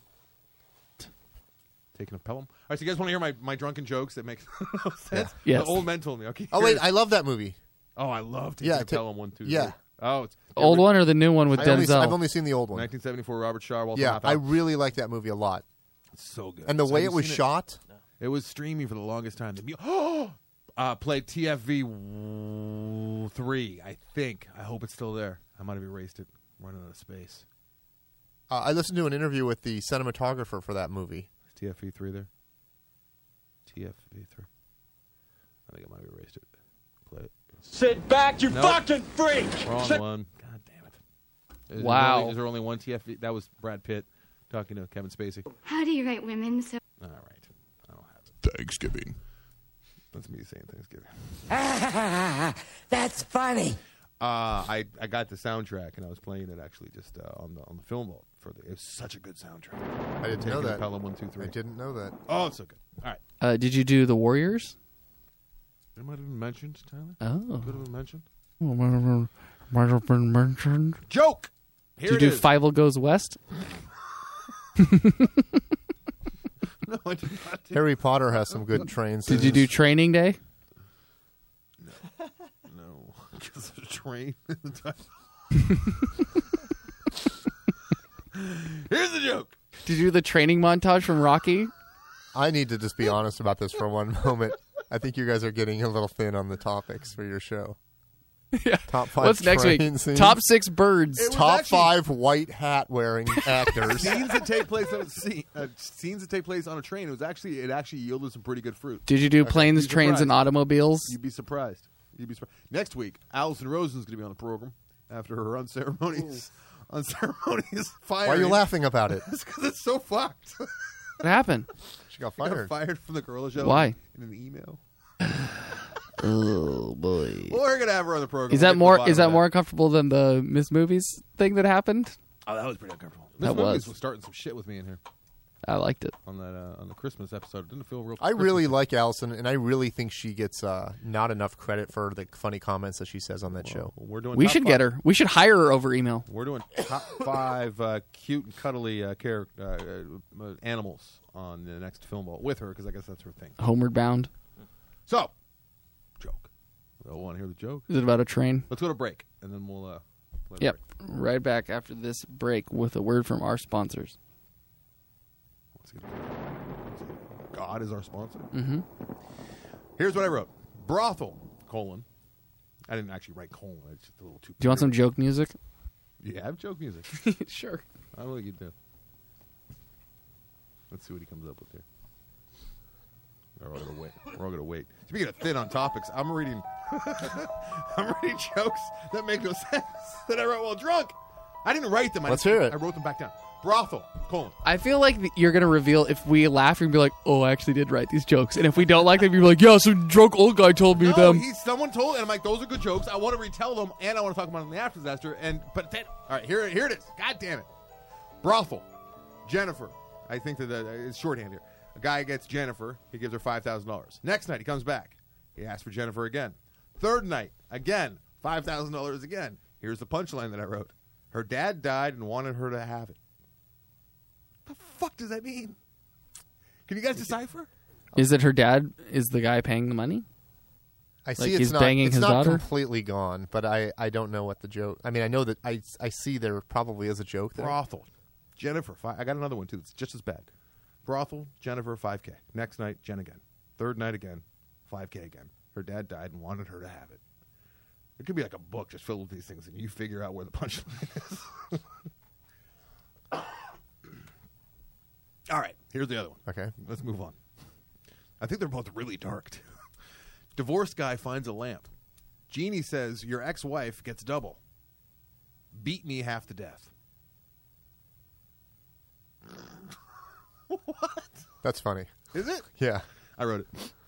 Taking a Pelham. All right, so you guys want to hear my, my drunken jokes that make no sense? Yeah. The old men told me. Okay. Oh here wait, it is. I love that movie. Oh, I love Taking Yeah, a ta- Pelham one, two, yeah. three. Oh, it's Old one or the new one with I only, Denzel? I've only seen the old one. nineteen seventy-four Robert Shaw, Walter Yeah, Matthau. I really like that movie a lot. It's so good. And the So way have it you was seen shot, It was streaming for the longest time. The mu- oh, uh, played T F V three, I think. I hope it's still there. I might have erased it. Running out of space. uh, I listened to an interview with the cinematographer for that movie. Is T F V three there? T F V three. I think I might have erased it. Play it. Sit back, you Nope. fucking freak! Wrong Sit- one. God damn it. Is there Wow. only- is there only one T F V? That was Brad Pitt talking to Kevin Spacey. How do you rate women so? All right. I don't have it. Thanksgiving. That's me saying Thanksgiving. That's funny. Uh, I, I got the soundtrack, and I was playing it actually just uh, on the on the film vault. For the, it was such a good soundtrack. I didn't know Taking that. Pelham one, two, three. I didn't know that. Oh, it's so good. All right. Uh, did you do the Warriors? It might have been mentioned, Tyler. Oh, Could have been mentioned. might have been mentioned. Joke! Here Did you it do is. Five Goes West? No, I did not do Harry Potter has some good trains. Did you do Training Day? No. Because there's a train in the title. Here's the joke. Did you do the training montage from Rocky? I need to just be honest about this for one moment. I think you guys are getting a little thin on the topics for your show. Yeah. Top five What's next week? train scenes. Top six birds. It was Top actually- five white hat wearing actors. Scenes that take place on a scene, uh, scenes that take place on a train. It was actually it actually yielded some pretty good fruit. Did you do planes, Be trains, and surprised. automobiles? You'd be surprised. You'd be surprised. Next week, Allison Rosen's going to be on the program after her unceremonious, unceremonious firing. Why are you laughing about it? It's because it's so fucked. What happened? She got Got fired. fired from the Gorilla Show. Why? In an email. Oh boy. Well, we're gonna have her on the program. Is We'll get that to more? the bottom Is that of more uncomfortable than the Miss Movies thing that happened? Oh, that was pretty uncomfortable. That Miss Movies was. was starting some shit with me in here I liked it. on that uh, on the Christmas episode. It didn't feel real. I really Christmassy. like Allison, and I really think she gets uh, not enough credit for the funny comments that she says on that show. Well, we're doing. We top should five. get her. We should hire her over email. We're doing top five uh, cute and cuddly uh, care uh, uh, animals on the next film vault with her because I guess that's her thing. Homeward Bound. So, joke. I don't want to hear the joke. Is it about a train? Let's go to break, and then we'll. Uh, play the Yep. break. Right back after this break with a word from our sponsors. Let's get it. God is our sponsor. Mm-hmm. Here's what I wrote: brothel colon. I didn't actually write colon. It's just a little too. Do you want some joke music? Yeah, I have joke music. Sure. I don't know what you do. Let's see what he comes up with here. We're all gonna wait. We're all gonna wait. Speaking of thin on topics, I'm reading. I'm reading jokes that make no sense that I wrote while drunk. I didn't write them. I Let's just- hear it. I wrote them back down. Brothel colon. I feel like th- you're going to reveal if we laugh, you're going to be like, oh, I actually did write these jokes. And if we don't like them, you're like, yeah, some drunk old guy told me No, them. he's someone told, and I'm like, those are good jokes. I want to retell them, and I want to talk about them in the after disaster. And but then, all right, here, here it is. God damn it, brothel, Jennifer. I think that uh, it's shorthand here. A guy gets Jennifer. He gives her five thousand dollars. Next night, he comes back. He asks for Jennifer again. Third night, again, five thousand dollars again. Here's the punchline that I wrote. Her dad died and wanted her to have it. The fuck does that mean? Can you guys decipher? Is it her dad is the guy paying the money? I see Like it's he's not, banging it's his not daughter? completely gone, but I, I don't know what the joke. I mean, I know that I, I see there probably is a joke there. Brothel. Jennifer. Five, I got another one, too. It's just as bad. Brothel, Jennifer, five K. Next night, Jen again. Third night again, five K again. Her dad died and wanted her to have it. It could be like a book just filled with these things, and you figure out where the punchline is. All right, here's the other one. Okay. Let's move on. I think they're both really dark, too. Divorced guy finds a lamp. Jeannie says, your ex-wife gets double. Beat me half to death. What? That's funny. Is it? Yeah. I wrote it.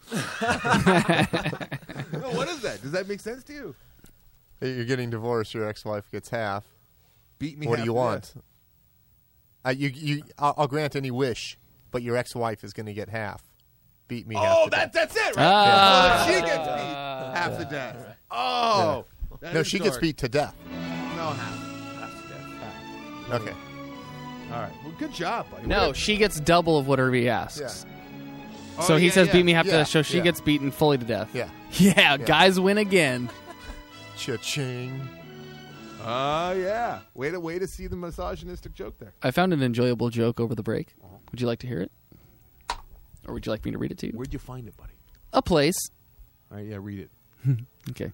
No, what is that? Does that make sense to you? Hey, you're getting divorced. Your ex-wife gets half. Beat me What do half you to want? death. Uh, you, you, I'll, I'll grant any wish, but your ex-wife is going to get half. Beat me half. Oh, to that, death. that's it, right? Ah. So that she gets beat half the death. Oh. that No, is she gets dark. beat to death. No, half. Half to death. Half. Okay. All right. Well, good job, buddy. No, What she gets double of whatever he asks. Yeah. a- So Oh, he yeah, says, yeah. beat me half to Yeah, death, so she yeah. gets beaten fully to death. Yeah. Yeah, guys win again. Cha-ching. Oh, yeah. Way to, way to see the misogynistic joke there. I found an enjoyable joke over the break. Would you like to hear it? Or would you like me to read it to you? Where'd you find it, buddy? A place. All right, yeah, read it. Okay.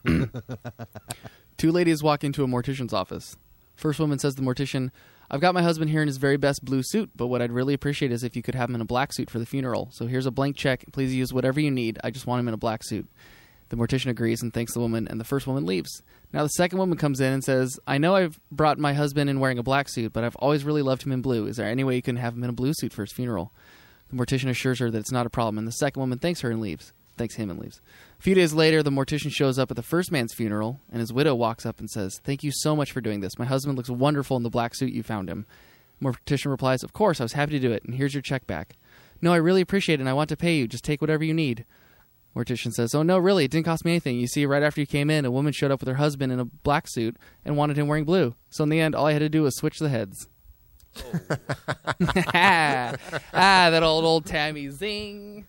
Two ladies walk into a mortician's office. First woman says to the mortician, I've got my husband here in his very best blue suit, but what I'd really appreciate is if you could have him in a black suit for the funeral. So here's a blank check. Please use whatever you need. I just want him in a black suit. The mortician agrees and thanks the woman, and the first woman leaves. Now the second woman comes in and says, I know I've brought my husband in wearing a black suit, but I've always really loved him in blue. Is there any way you can have him in a blue suit for his funeral? The mortician assures her that it's not a problem, and the second woman thanks her and leaves. Thanks him and leaves. A few days later, the mortician shows up at the first man's funeral, and his widow walks up and says, Thank you so much for doing this. My husband looks wonderful in the black suit you found him. Mortician replies, Of course, I was happy to do it, and here's your check back. No, I really appreciate it, and I want to pay you. Just take whatever you need. Mortician says, Oh, no, really, it didn't cost me anything. You see, right after you came in, a woman showed up with her husband in a black suit and wanted him wearing blue. So in the end, all I had to do was switch the heads. Oh. ah, that old, old Tammy zing.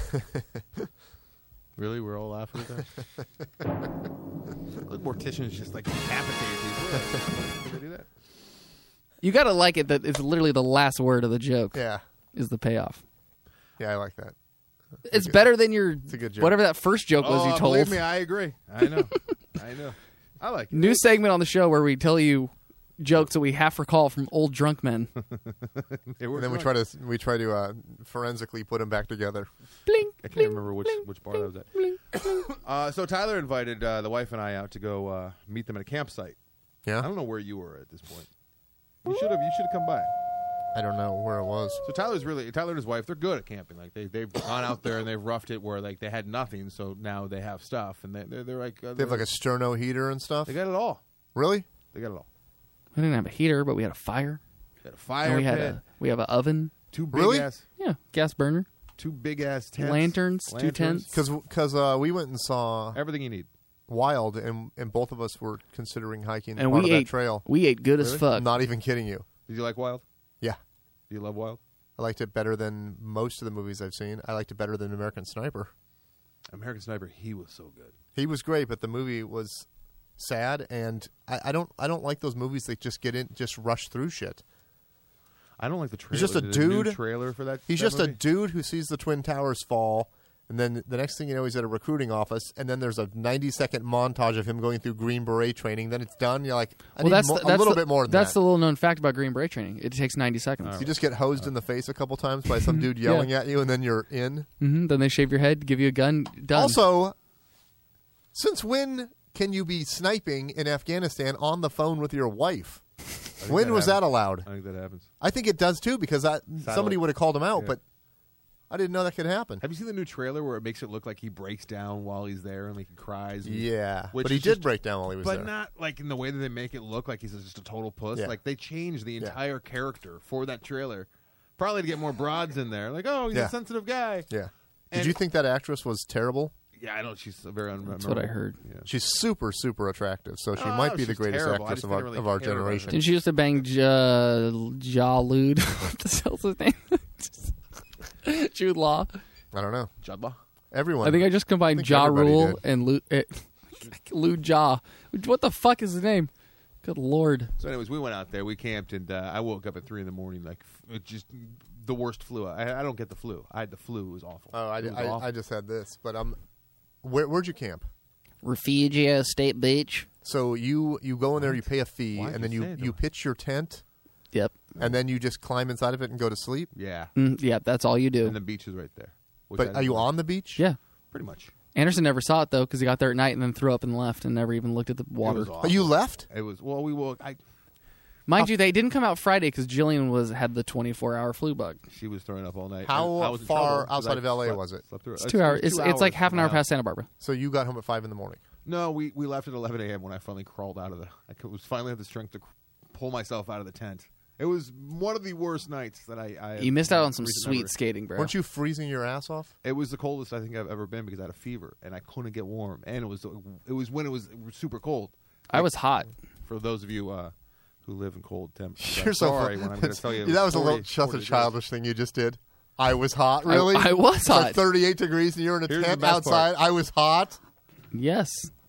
Really? We're all laughing at that? Look, morticians just like decapitate people. Can they do that? You gotta like it that it's literally the last word of the joke Yeah. is the payoff. Yeah, I like that. It's good- better than your a good joke. whatever that first joke was oh, you told. believe me, I agree. I know. I know. I like it. New segment on the show where we tell you jokes that we half recall from old drunk men. It works And then we right. try to we try to uh, forensically put them back together. Bling, I can't bling, remember which bling, which bar bling, that was at. bling, bling. Uh, so Tyler invited uh, the wife and I out to go uh, meet them at a campsite. I Yeah. don't know where you were at this point. You should have. You should have come by. I don't know where it was. So Tyler's really Tyler and his wife. They're good at camping. Like they they've gone out there and they've roughed it where like they had nothing. So now they have stuff and they they're, they're like uh, They have like a sterno heater and stuff. they got it all. Really? They got it all. We didn't have a heater, but we had a fire. They got a And fire we had pit, a we have an oven. two big Really? ass Yeah, gas burner. two big ass tents, Lanterns, two tents. Because because uh, we went and saw everything you need. Wild, and and both of us were considering hiking And part we of ate that trail. We ate good as Really? fuck. I'm not even kidding you. Did you like Wild? Yeah. Do you love Wild? I liked it better than most of the movies I've seen. I liked it better than American Sniper. American Sniper. He was so good. He was great, but the movie was sad, and I, I don't I don't like those movies that just get in, just rush through shit. I don't like the trailer. He's just a Did new dude. trailer for that. He's that just a movie? dude who sees the Twin Towers fall, and then the next thing you know, he's at a recruiting office, and then there's a ninety second montage of him going through Green Beret training. Then it's done. You're like, I well, need that's mo- the, a that's little the, bit more than That's that. the little known fact about Green Beret training. It takes ninety seconds. You just get hosed in the face a couple times by some dude yelling Yeah. at you, and then you're in. hmm Then they shave your head, give you a gun. Done. Also, since when can you be sniping in Afghanistan on the phone with your wife? When that was happens. that allowed? I think that happens. I think it does too, because I, somebody Satellite. would have called him out, Yeah. but I didn't know that could happen. Have you seen the new trailer where it makes it look like he breaks down while he's there and like he cries? And, Yeah, Which but he is did just- break down while he was but there. not like in the way that they make it look like he's just a total puss. Yeah. Like they changed the Yeah. entire character for that trailer, probably to get more broads in there. Like, oh, he's Yeah. a sensitive guy. Yeah. Did And- you think that actress was terrible? Yeah, I know she's a very unmemorable. That's what I heard. Yeah. She's super, super attractive, so she Oh, might be the she's greatest terrible. I actress just of our, didn't really of our care about her. generation. Didn't she used to bang Ja, ja Lude? What the hell's his name? Jude Law. I don't know. Judd Law. Everyone. I think I just combined think Ja everybody Rule did. and Lude, eh, Lude Ja. What the fuck is his name? Good lord. So, anyways, we went out there, we camped, and uh, I woke up at three in the morning, like f- it just the worst flu. I, I don't get the flu. I had the flu. It was awful. Oh, I, It was I, awful. I just had this, but um, where, where'd you camp? Refugio State Beach. So you you go in there, you pay a fee, Why'd and then you you say it you that way? pitch your tent, Yep. and then you just climb inside of it and go to sleep. yeah, Mm, yeah, that's all you do. and the beach is right there. which But I are didn't you like. on the beach? Yeah. Pretty much. Anderson never saw it, though, because he got there at night and then threw up and left and never even looked at the It water. was awful. But you left? It was well. We woke. I Mind you, they didn't come out Friday because Jillian was had the twenty-four hour flu bug. she was throwing up all night. How I was in far trouble 'cause outside I of L A slept- was it? slept through It's two hours. It's, it's like half an hour past Santa Barbara. So you got home at five in the morning. No, we, we left at eleven a.m. when I finally crawled out of the. I could, was finally had the strength to cr- pull myself out of the tent. It was one of the worst nights that I. I You missed out on some recent sweet memory. skating, bro. Weren't you freezing your ass off? It was the coldest I think I've ever been because I had a fever and I couldn't get warm, and it was it was when it was super cold. I was hot. For those of you uh, who live in cold temps, You're I'm so sorry fu- when I'm going to tell you. it that was a forty, little just a forty childish thing you just did. I was hot, really? I was It's like hot. thirty-eight degrees, and you're in a Here's the tent best outside. part. I was hot. Yes.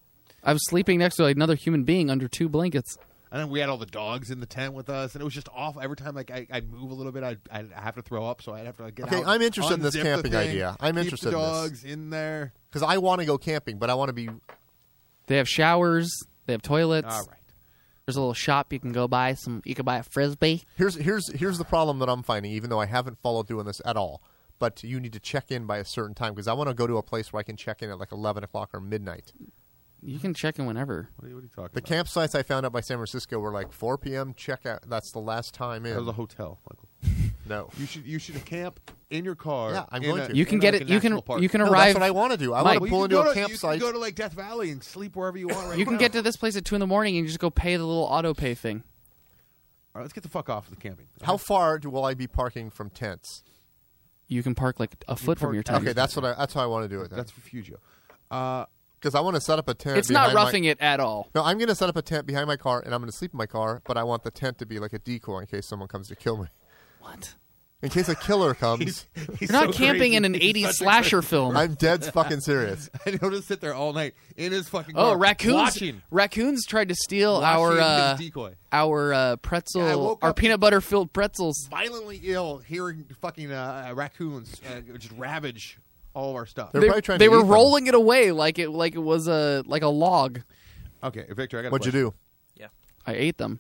I was sleeping next to another human being under two blankets. And then we had all the dogs in the tent with us, and it was just awful. Every time like I, I'd move a little bit, I'd, I'd have to throw up, so I'd have to like, get Okay, out. I'm interested in this unzip the camping thing, idea. I'm keep interested the in this. dogs in there. Because I want to go camping, but I want to be. They have showers. They have toilets. All right. There's a little shop you can go buy some. You can buy a frisbee. Here's here's here's the problem that I'm finding, even though I haven't followed through on this at all. But you need to check in by a certain time because I want to go to a place where I can check in at like eleven o'clock or midnight. You can check in whenever. What are you, what are you talking The about? campsites I found out by San Francisco were like four p.m. check out. That's the last time That was a in. hotel, Michael. No. You should you should camp in your car. Yeah, I'm in going a- to. You can in get like it. a You can. national park. You can No, arrive. that's what I want to do. I Mike, want to Well, pull you into can a go to, You campsite. can go to like Death Valley and sleep wherever you want. Right You can now. get to this place at two in the morning and you just go pay the little auto pay thing. All right, let's get the fuck off of the camping. How far do, will I be parking from tents? You can park like a foot from park- your tent. Okay, that's what I. That's how I want to do it. That's Refugio. Uh, Because I want to set up a tent. It's not behind my- roughing it at all. No, I'm going to set up a tent behind my car, and I'm going to sleep in my car. But I want the tent to be like a decoy in case someone comes to kill me. What? In case a killer comes, he's, he's You're not so camping crazy. in an He's eighties such a slasher crazy- film. I'm dead fucking serious. And he'll just sit there all night in his fucking Oh, car, raccoons! watching, Raccoons tried to steal watching our uh, his decoy. our uh, pretzel, Yeah, I woke our up- peanut butter filled pretzels. Violently ill, hearing fucking uh, raccoons uh, just ravage all of our stuff. They're They, probably trying they to were eat them. rolling it away like it like it was a like a log. Okay, Victor, I got. a What'd you question. do? I ate them.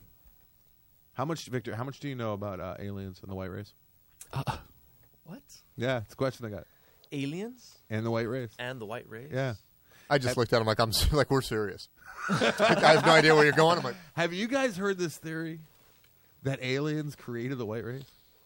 How much, Victor? How much do you know about uh, aliens and the white race? What? Yeah, it's a question I got. Aliens And the white race. and the white race? Yeah. I just looked at him like I'm like we're serious. Like, I have no idea where you're going. I'm like, Have you guys heard this theory that aliens created the white race?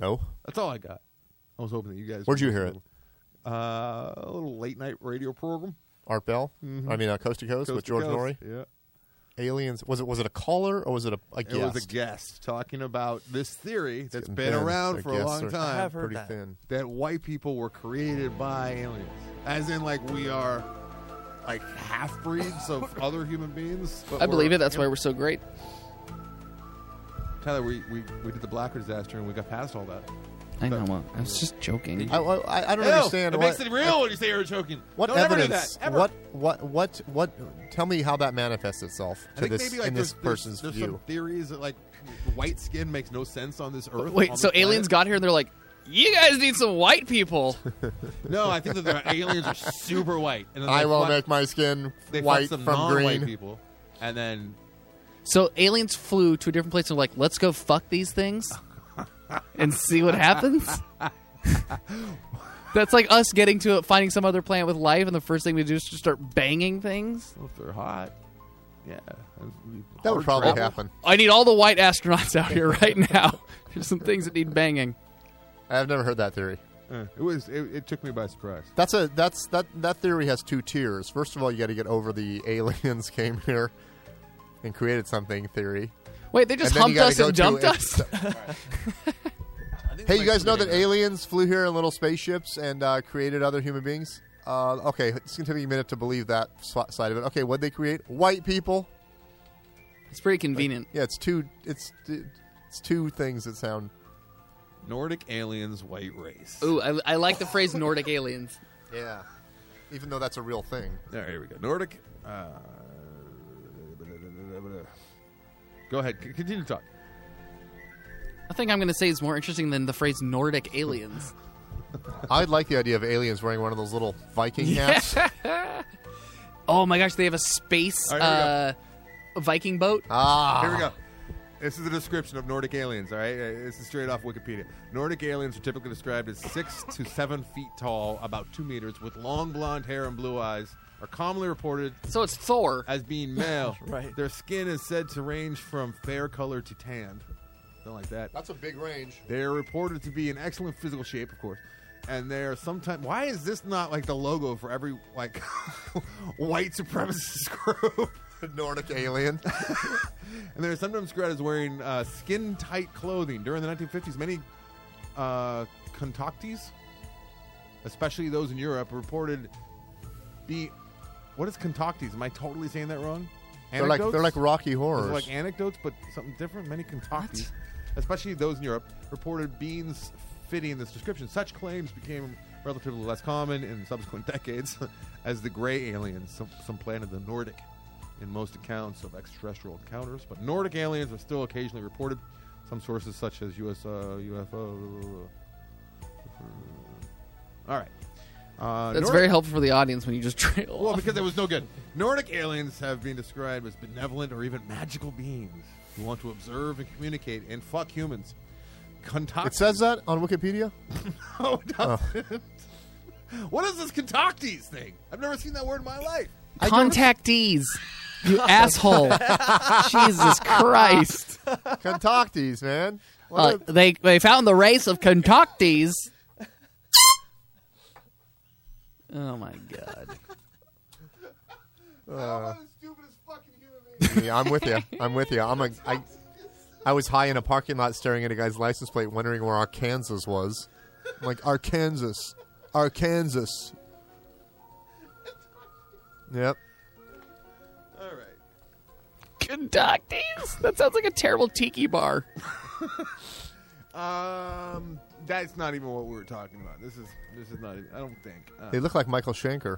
No. That's all I got. I was hoping that you guys. Where'd you hear it? Uh, a little late night radio program. Art Bell? Mhm. I mean, uh, Coast to Coast, Coast with to George Coast. Norrie? Yeah. Aliens. Was it was it a caller or was it a, a guest? It was a guest talking about this theory that's getting been thin. around The for a guests long are- time. I have heard Pretty that. thin. That white people were created by aliens. As in, like, we are, like, half-breeds of other human beings. but I believe we're- it. That's why we're so great. Tyler, we, we, we did the Blacker disaster, and we got past all that. I know. Well, I was just joking. I, I, I don't Ew, understand it what, makes it real when you say you're joking. what Don't ever do evidence. that, ever. What what what what? Tell me how that manifests itself I to think this maybe, like, in this there's, there's- person's there's view. some theories that, like, white skin makes no sense on this earth. Wait, on so this aliens planet. got here and they're like, "You guys need some white people." No, I think that the aliens are super white. And then I they will fuck- make my skin they fuck white some from non-white green. people, and then So aliens flew to a different place and were like, "Let's go fuck these things and see what happens." That's like us getting to it, finding some other planet with life, and the first thing we do is just start banging things. well, if they're hot, yeah, That would probably happen. I need all the white astronauts out here right now. There's some things that need banging. I've never heard that theory. Uh, it was. It, it took me by surprise. That's a that's that that theory has two tiers. First of all, you got to get over the aliens came here and created something theory. Wait, they just And then you humped gotta us go and to dumped it. us? Hey, you guys know that aliens flew here in little spaceships and uh, created other human beings? Uh, okay, it's going to take me a minute to believe that sw- side of it. Okay, what'd they create? White people. It's pretty convenient. Yeah, it's two. It's it's two things that sound. Nordic aliens, white race. Ooh, I, I like the phrase Nordic aliens. Yeah, even though that's a real thing. There, here we go. Nordic. Uh, go ahead. C- Continue to talk. I think I'm going to say is more interesting than the phrase Nordic aliens. I'd like the idea of aliens wearing one of those little Viking hats. Oh my gosh, they have a space All right, here we uh, Viking boat. Ah, Here we go. This is the description of Nordic aliens, all right? Uh, This is straight off Wikipedia. Nordic aliens are typically described as six to seven feet tall, about two meters, with long blonde hair and blue eyes, are commonly reported So it's Thor. as being male. Right. Their skin is said to range from fair color to tanned. Something like that. That's a big range. They are reported to be in excellent physical shape, of course. And they're sometimes. Why is this not like the logo for every like white supremacist group? Nordic alien. And they're sometimes described as wearing uh, skin-tight clothing. During the nineteen fifties, many uh, contactees, especially those in Europe, reported be. What is contactees? Am I totally saying that wrong? They're like they're like Rocky Those Horrors. are like anecdotes, but something different. Many contactees, especially those in Europe, reported beings fitting this description. Such claims became relatively less common in subsequent decades as the gray aliens some, supplanted the Nordic in most accounts of extraterrestrial encounters. But Nordic aliens are still occasionally reported. Some sources, such as U S uh, U F O. All right. Uh, That's Nordic- very helpful for the audience when you just trail well, off. because it was no good. Nordic aliens have been described as benevolent or even magical beings who want to observe and communicate and fuck humans. Contactees. It says that on Wikipedia. No, it doesn't. What is this contactees thing? I've never seen that word in my life. Contactees. You asshole. Jesus Christ. Contactees, man. What Uh, a- they they found the race of contactees. Oh my god. Yeah, I'm with you. I'm with you. I'm a. I, I was high in a parking lot staring at a guy's license plate, wondering where Arkansas was. I'm like Arkansas, Arkansas. Yep. All right. Contactees? That sounds like a terrible tiki bar. Um, that's not even what we were talking about. This is this is not. Even, I don't think. Uh, They look like Michael Schenker.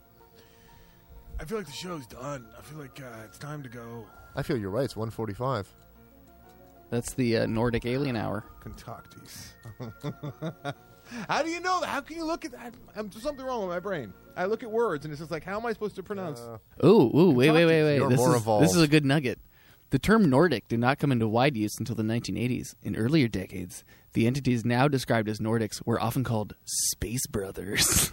I feel like the show's done. I feel like uh, it's time to go. I feel you're right. It's one forty-five. That's the uh, Nordic Alien Hour. Contactees. How do you know that? How can you look at that? I'm, there's something wrong with my brain. I look at words and it's just like, how am I supposed to pronounce? Uh, Ooh, ooh, wait, wait, wait, wait. You're This more is, evolved. this is a good nugget. The term Nordic did not come into wide use until the nineteen eighties. In earlier decades, the entities now described as Nordics were often called Space Brothers.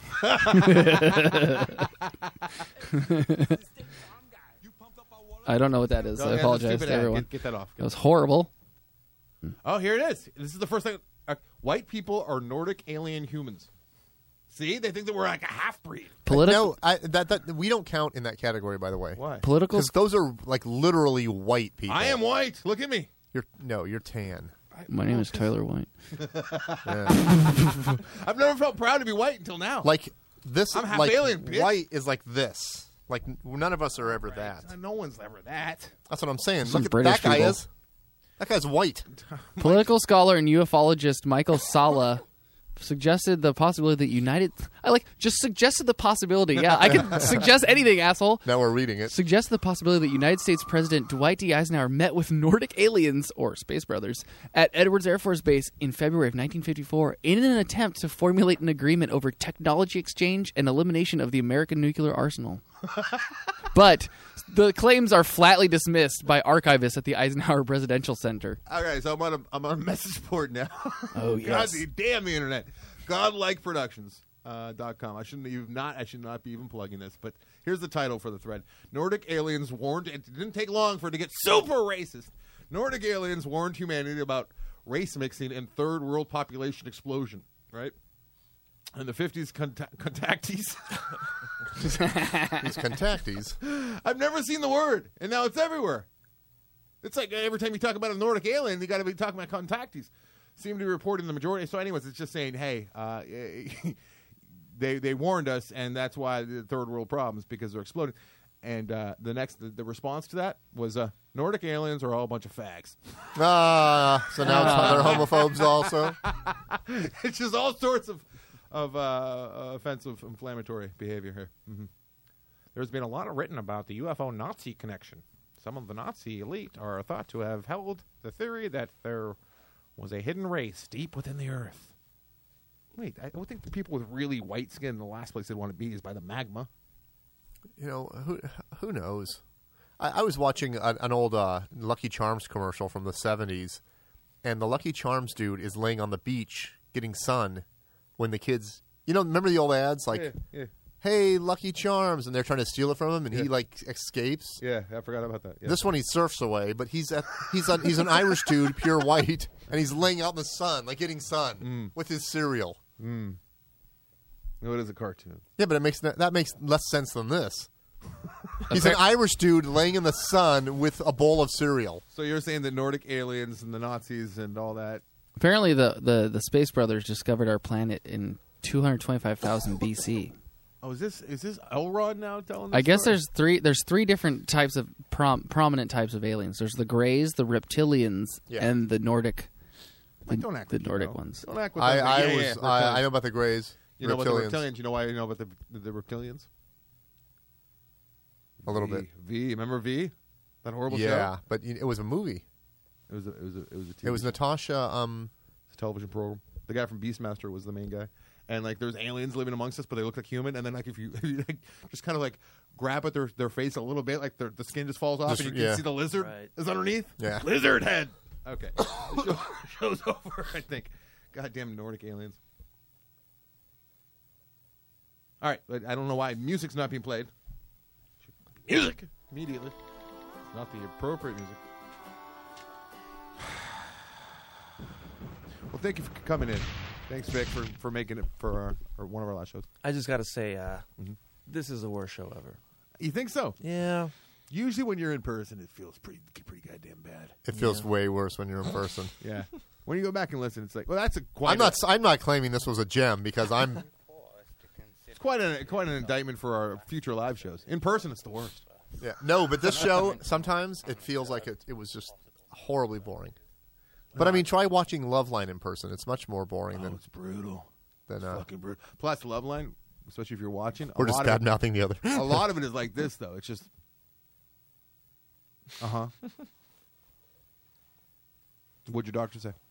I don't know what that is. Go I ahead, apologize stupid to ad. everyone. Get, get that off. That was horrible. Oh, here it is. This is the first thing. uh, white people are Nordic alien humans. See, they think that we're like a half breed. Political, No, I, that that we don't count in that category. By the way, Why? political. Because those are like literally white people. I am white. Look at me. You're no, you're tan. My name is Tyler White. Yeah. I've never felt proud to be white until now. Like this, I'm half like alien, bitch. white is like this. Like n- none of us are ever that. No one's ever that. That's what I'm saying. Some Look at British that guy people. is. That guy's white. Political scholar and ufologist Michael Sala suggested the possibility that United. I like just suggested the possibility. Yeah, I can suggest anything, asshole. Now we're reading it. Suggested the possibility that United States President Dwight D. Eisenhower met with Nordic aliens or Space Brothers at Edwards Air Force Base in February of nineteen fifty-four in an attempt to formulate an agreement over technology exchange and elimination of the American nuclear arsenal. But the claims are flatly dismissed by archivists at the Eisenhower Presidential Center. All right, so I'm on a I'm on a message board now. Oh, yes. God damn the internet. Godlike Productions. Uh, dot com. I shouldn't even not. I should not be even plugging this. But here's the title for the thread: Nordic aliens warned. It didn't take long for it to get super racist. Nordic aliens warned humanity about race mixing and third world population explosion. Right. In the fifties, conta- contactees. These contactees. I've never seen the word, and now it's everywhere. It's like every time you talk about a Nordic alien, you got to be talking about contactees. Seem to be reporting the majority. So, anyways, it's just saying, hey, uh, they they warned us, and that's why the third world problems because they're exploding. And uh, the next, the, the response to that was, uh, Nordic aliens are all a bunch of fags. Ah, so now it's, they're homophobes also. It's just all sorts of of uh, uh, offensive, inflammatory behavior here. Mm-hmm. There's been a lot written about the U F O Nazi connection. Some of the Nazi elite are thought to have held the theory that there was a hidden race deep within the earth. Wait, I would think the people with really white skin, the last place they'd want to be is by the magma. You know, who who knows? I, I was watching a, an old uh, Lucky Charms commercial from the seventies, and the Lucky Charms dude is laying on the beach getting sun when the kids, you know, remember the old ads like, Yeah, yeah. "Hey, Lucky Charms," and they're trying to steal it from him, and Yeah. he like escapes. Yeah, I forgot about that. Yeah. This one he surfs away, but he's at, he's a, he's an Irish dude, pure white, and he's laying out in the sun, like getting sun Mm. with his cereal. Mm. No, it is a cartoon. Yeah, but it makes that, that makes less sense than this. He's an Irish dude laying in the sun with a bowl of cereal. So you're saying the Nordic aliens and the Nazis and all that? Apparently, the, the, the Space Brothers discovered our planet in two hundred twenty-five thousand B C. Oh, is this is this Elrod now telling? This I guess story? there's three. There's three different types of prom, prominent types of aliens. There's the Greys, the Reptilians, Yeah. and the Nordic. The, Like, don't act the like you Nordic know. ones. Don't act with I, them. I Yeah, was yeah, I, I reptilians. know about the Greys. You know about the reptilians. reptilians. You know why you know about the the, the reptilians? A little V, bit. V, remember V? That horrible Yeah, show. but you- it was a movie. It was a, it was a, it was a T V It was show. Natasha. Um, It's a television program. The guy from Beastmaster was the main guy, and like there's aliens living amongst us, but they look like human. And then like if you, if you like, just kind of like grab at their their face a little bit, like their the skin just falls off, Just- and you yeah. can see the lizard Right. is underneath. Yeah. Lizard head. Okay, the show, show's over. I think. Goddamn Nordic aliens. All right, but I don't know why music's not being played. Music immediately. It's not the appropriate music. Well, thank you for coming in. Thanks, Vic, for, for making it for our, or one of our last shows. I just got to say, uh, Mhm. this is the worst show ever. You think so? Yeah. Usually, when you're in person, it feels pretty pretty goddamn bad. it feels way worse when you're in person. Yeah. When you go back and listen, it's like, well, that's a quite. I'm not. A, I'm not claiming this was a gem because I'm. it's quite an quite an indictment for our future live shows. In person, it's the worst. Yeah, no, but this show sometimes it feels like it. It was just horribly boring. But I mean, try watching Loveline in person. It's much more boring Oh, than it's brutal. than. Uh, Fucking brutal. Plus, Loveline, especially if you're watching, a we're just lot bad of it, mouthing the other. a lot of it is like this, though. It's just, uh huh. What'd your doctor say?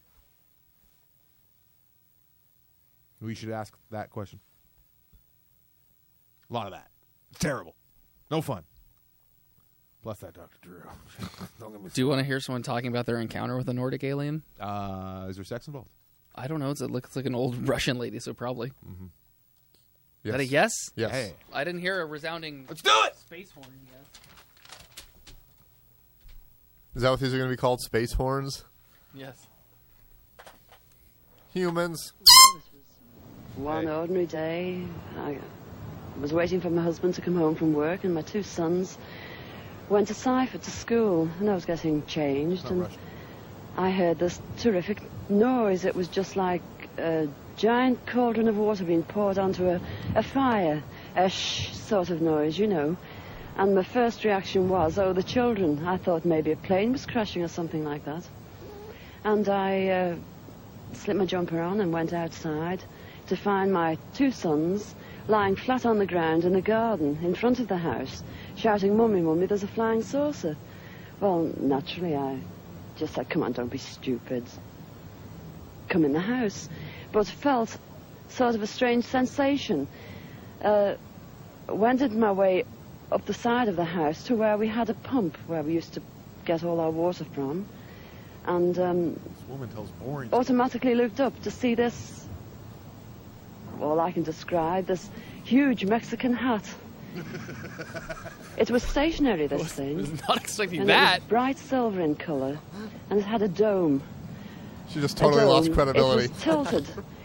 We should ask that question. A lot of that. It's terrible. No fun. Plus that Doctor Drew. Don't get me Do you want to hear someone talking about their encounter with a Nordic alien? Uh, is there sex involved? I don't know. It's, it looks like an old Russian lady, so probably. Is that a yes? Yes. Hey. I didn't hear a resounding Let's do it! space horn yes. Is that what these are going to be called? Space horns? Yes. Humans. One ordinary day, I was waiting for my husband to come home from work, and my two sons went to Seifert to school, and I was getting changed, and I heard this terrific noise. It was just like a giant cauldron of water being poured onto a, a fire, a shh sort of noise, you know. And my first reaction was, oh, the children. I thought maybe a plane was crashing or something like that. And I uh, slipped my jumper on and went outside to find my two sons lying flat on the ground in the garden in front of the house, shouting, "Mummy, Mummy, there's a flying saucer." Well, naturally, I just said, "Come on, don't be stupid. Come in the house." But felt sort of a strange sensation. Uh, wended my way up the side of the house to where we had a pump where we used to get all our water from. And um, This woman tells boring. automatically looked up to see this, all I can describe, this huge Mexican hat. It was stationary, this thing. I was not expecting and that. It was bright silver in colour, and it had a dome. She just A totally lost dome. credibility. It was tilted.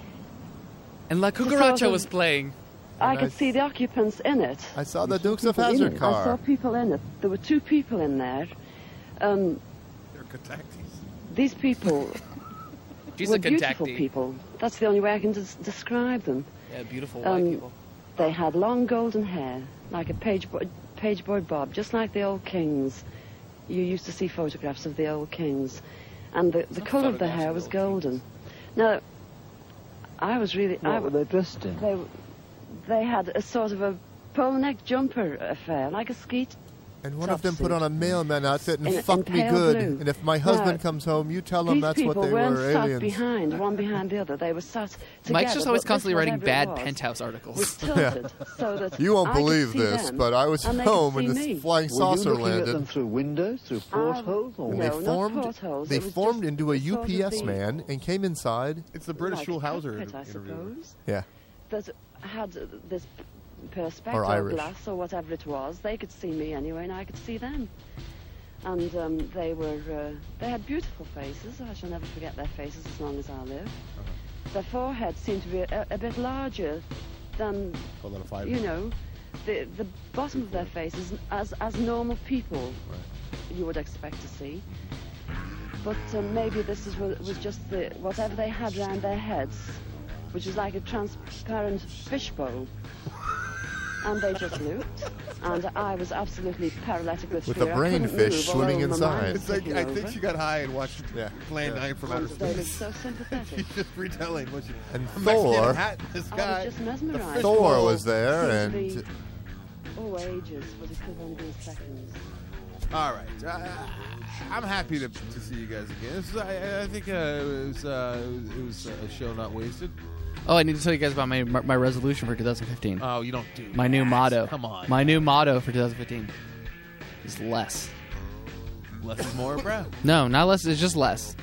And La sort Cucaracha of- was playing. I could Nice. see the occupants in it. I saw the Dukes of People in Hazzard it. I saw car. people in it. There were two people in there. Um, They're contactees. these people She's were a beautiful contactee. people. That's the only way I can des- describe them. Yeah, beautiful white Um, people. They had long golden hair, like a page boy, page boy bob, just like the old kings. You used to see photographs of the old kings. And the, the colour of the hair was golden. Now, I was really... I, What were they dressed in? They, they had a sort of a polo neck jumper affair, like a skeet. And one of them put on a mailman outfit and In- in fucked me pale good. blue. And if my husband Now, comes home, you tell him These that's people what they weren't were, sat aliens. behind, one behind the other. They were sat together. Mike's just always but constantly this, writing whatever it bad was, penthouse articles. was tilted so that You won't I could believe see this, them, but I was and they could home when see this me. flying Were you saucer looking at them landed. through windows, through portholes, or And No, they not formed, portholes. they It was formed just into a sort of U P S the- man and came inside. It's the British like Schulhauser cockpit, I interview. suppose, Yeah. that had this perspex Or or, Irish. glass or whatever it was. They could see me anyway, and I could see them. And um, they were, uh, they had beautiful faces. I shall never forget their faces as long as I live. Their foreheads seemed to be a, a bit larger than, Call that a five. you know, the the bottom of their faces as as normal people you would expect to see. But um, maybe this is, wa- was just the whatever they had round their heads, which is like a transparent fishbowl. And they just looked, and I was absolutely paralytic with, With fear. a I couldn't brainfish move, swimming although my mind inside. was It's like ticking I over. think she got high and watched Yeah. Plan Yeah. nine from And outer they looked space. so sympathetic. She's just retelling what she. And a Mexican Thor- hat, this I guy. was just mesmerised. Thor was there, Seemed to and be, oh, ages, but it could only be seconds. All right, uh, I'm happy to, to see you guys again. This is, I, I think uh, it was uh, it was a show not wasted. Oh, I need to tell you guys about my my resolution for twenty fifteen. Oh, you don't do My new that. motto. Come on, My new motto for twenty fifteen is less. less is more, bro. No, not less. It's just less.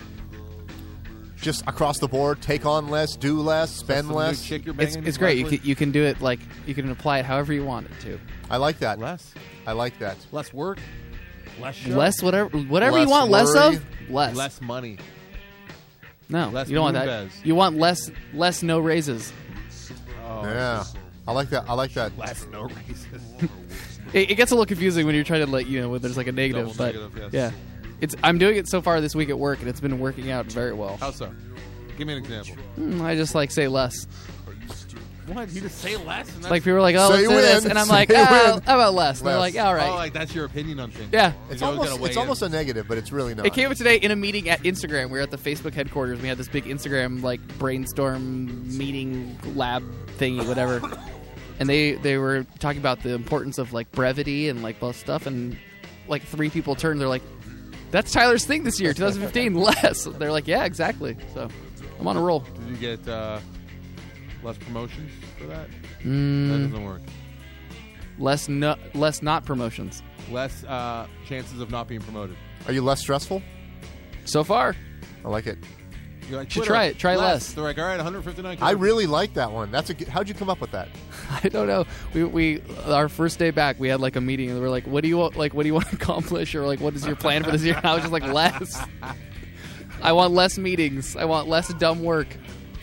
just across the board, take on less, do less, spend Some less. new chick you're It's banging, it's great. You Leslie? can, you can do it like you can apply it however you want it to. I like that. Less, I like that. less work, less show, Less whatever whatever Less you want less worry. of. Less. less money. No, less you don't want moon that. beds. You want less less no raises. Oh, Yeah, I like that. I like that. less no raises. It, it gets a little confusing when you're trying to like you know when there's like a negative, Double but negative, yes. yeah, it's I'm doing it so far this week at work and it's been working out very well. How so? Give me an example. Mm, I just like say less. What? You just say less? And that's Like people are like, oh, Say let's do this, when. and I'm like, Say oh, when. how about less? And they're Less. like, all right. Oh, like that's your opinion on things. Yeah. It's You always almost gotta weigh it's in. almost a negative, but it's really not. It came up today in a meeting at Instagram. We were at the Facebook headquarters. We had this big Instagram like brainstorm meeting lab thingy, whatever. And they they were talking about the importance of like brevity and like both stuff. And like three people turned. They're like, "That's Tyler's thing this year, twenty fifteen. Less." They're like, "Yeah, exactly." So I'm on a roll. Did you get uh, less promotions for that? Mm, That doesn't work. less no, less not promotions Less uh, chances of not being promoted. Are you less stressful? so far. I like it. You're like, Should Twitter, try it. Try less. They're like, all right, one hundred fifty-nine. I really like that one. That's a. good- How'd you come up with that? I don't know. We we our first day back, we had like a meeting, and we were like, "What do you want? Like, what do you want to accomplish, or like, what is your plan for this year?" And I was just like, "Less. I want less meetings. I want less dumb work."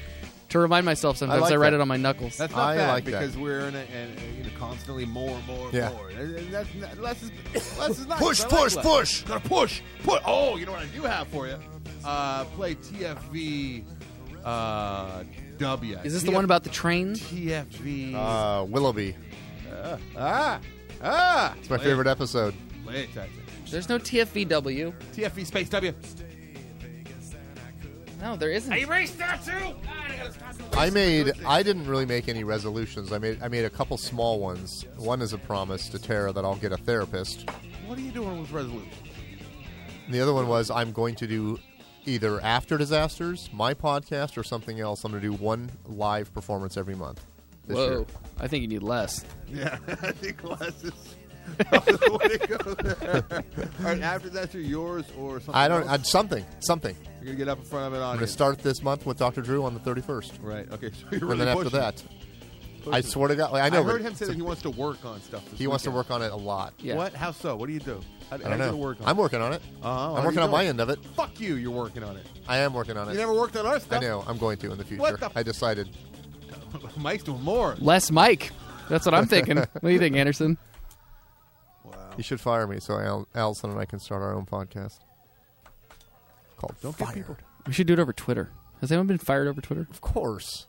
To remind myself sometimes, I, like write that. it on my knuckles. That's not I bad like that. because we're in a, and, and, you know, constantly more and more and Yeah. more. And, and that's not, less is less is nice. Push, I like push, less. push. Gotta push, push. Oh, you know what I do have for you? Uh, play T F V uh, W. Is this the one about the trains? T F V? Uh, Willoughby. Uh, ah, ah. It's my Play favorite it. episode. Play it, Texas. There's no T F V W. T F V space W. No, there isn't. I erased that too. God, I gotta stop doing I made. I didn't really make any resolutions. I made. I made a couple small ones. One is a promise to Tara that I'll get a therapist. What are you doing with resolution? And the other one was I'm going to do either After Disasters, my podcast, or something else. I'm going to do one live performance every month this Whoa. year. I think you need less. Yeah, I think less is the way to go there. All right, after that's yours or something I don't. else? I'd, something. Something. You're going to get up in front of it on I'm going here. to start this month with Doctor Drew on the thirty-first. Right, okay, so you're And really then after pushing. that, Pushing. I swear to God, I know. I heard but him say that he wants to work on stuff this he wants to weekend. work on it a lot. Yeah. What? How so? What do you do? How, I how don't you know. gonna work on I'm it? working on it. Uh-huh. How I'm are working you on my doing? end of it. Fuck you, you're working on it. I am working on it. You never worked on our I stuff. know. I'm going to in the future. What the- I decided. Mike's doing more. Less Mike. That's what I'm thinking. What do you think, Anderson? Wow. You should fire me so Al- Allison and I can start our own podcast called Don't get Fired. people. We should do it over Twitter. Has anyone been fired over Twitter? Of course.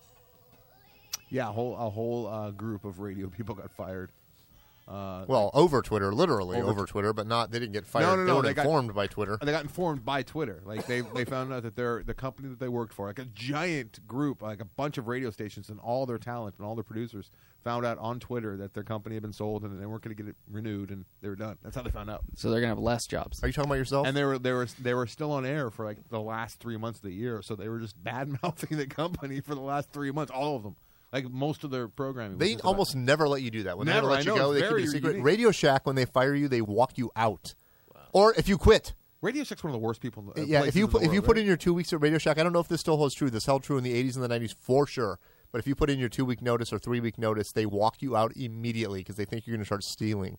Yeah, a whole, a whole uh, group of radio people got fired. Uh, Well, over Twitter, literally Over over, tw- Twitter, but not. They didn't get fired. No, no, they no, were they got- informed by Twitter. they got informed by Twitter. Like they, they found out that they're the company that they worked for, like a giant group, like a bunch of radio stations and all their talent and all their producers found out on Twitter that their company had been sold and they weren't going to get it renewed and they were done. That's how they found out. So they're going to have less jobs. Are you talking about yourself? And they were they were they were still on air for like the last three months of the year, so they were just bad mouthing the company for the last three months, all of them. Like most of their programming. was They just about- almost never let you do that. When Never, they never let I you know, go, it's they keep very it a secret. unique. Radio Shack, when they fire you, they walk you out. Or if you quit. Radio Shack's one of the worst people. In the, uh, Yeah, if places you in put, the if you world, put right? in your two weeks at Radio Shack, I don't know if this still holds true. This held true in the eighties and the nineties for sure. But if you put in your two week notice or three week notice, they walk you out immediately because they think you're going to start stealing.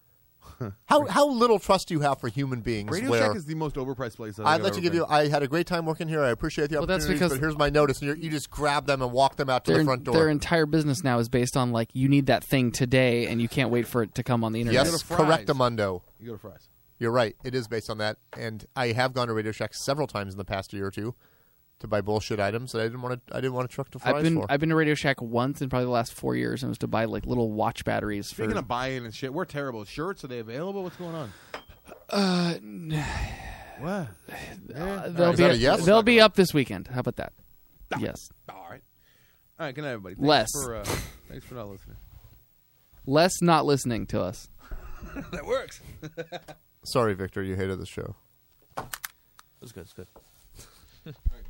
how how little trust do you have for human beings? Radio where Shack is the most overpriced place. I've I'd ever like to give been. you. I had a great time working here. I appreciate the Well, that's opportunity. because- But here's my notice, and you're, you just grab them and walk them out to Their, the front door. their entire business now is based on, like, you need that thing today, and you can't wait for it to come on the internet. go Yes, to Fry's. correct, Amundo. You go to Fry's. You're right. It is based on that, and I have gone to Radio Shack several times in the past year or two to buy bullshit items that I didn't want to. I didn't want to truck to Fry's I've been for. I've been to Radio Shack once in probably the last four years, and it was to buy, like, little watch batteries. Speaking for, of buying and shit, we're terrible. Shirts, are they available? What's going on? uh, What? uh, they'll Is be that a yes? they'll be up this weekend. How about that? Yes, All right. All right, good night, everybody. Thanks Less. For, uh, thanks for not listening. less not listening to us. That works. Sorry, Victor. You hated the show. It was good. It's good.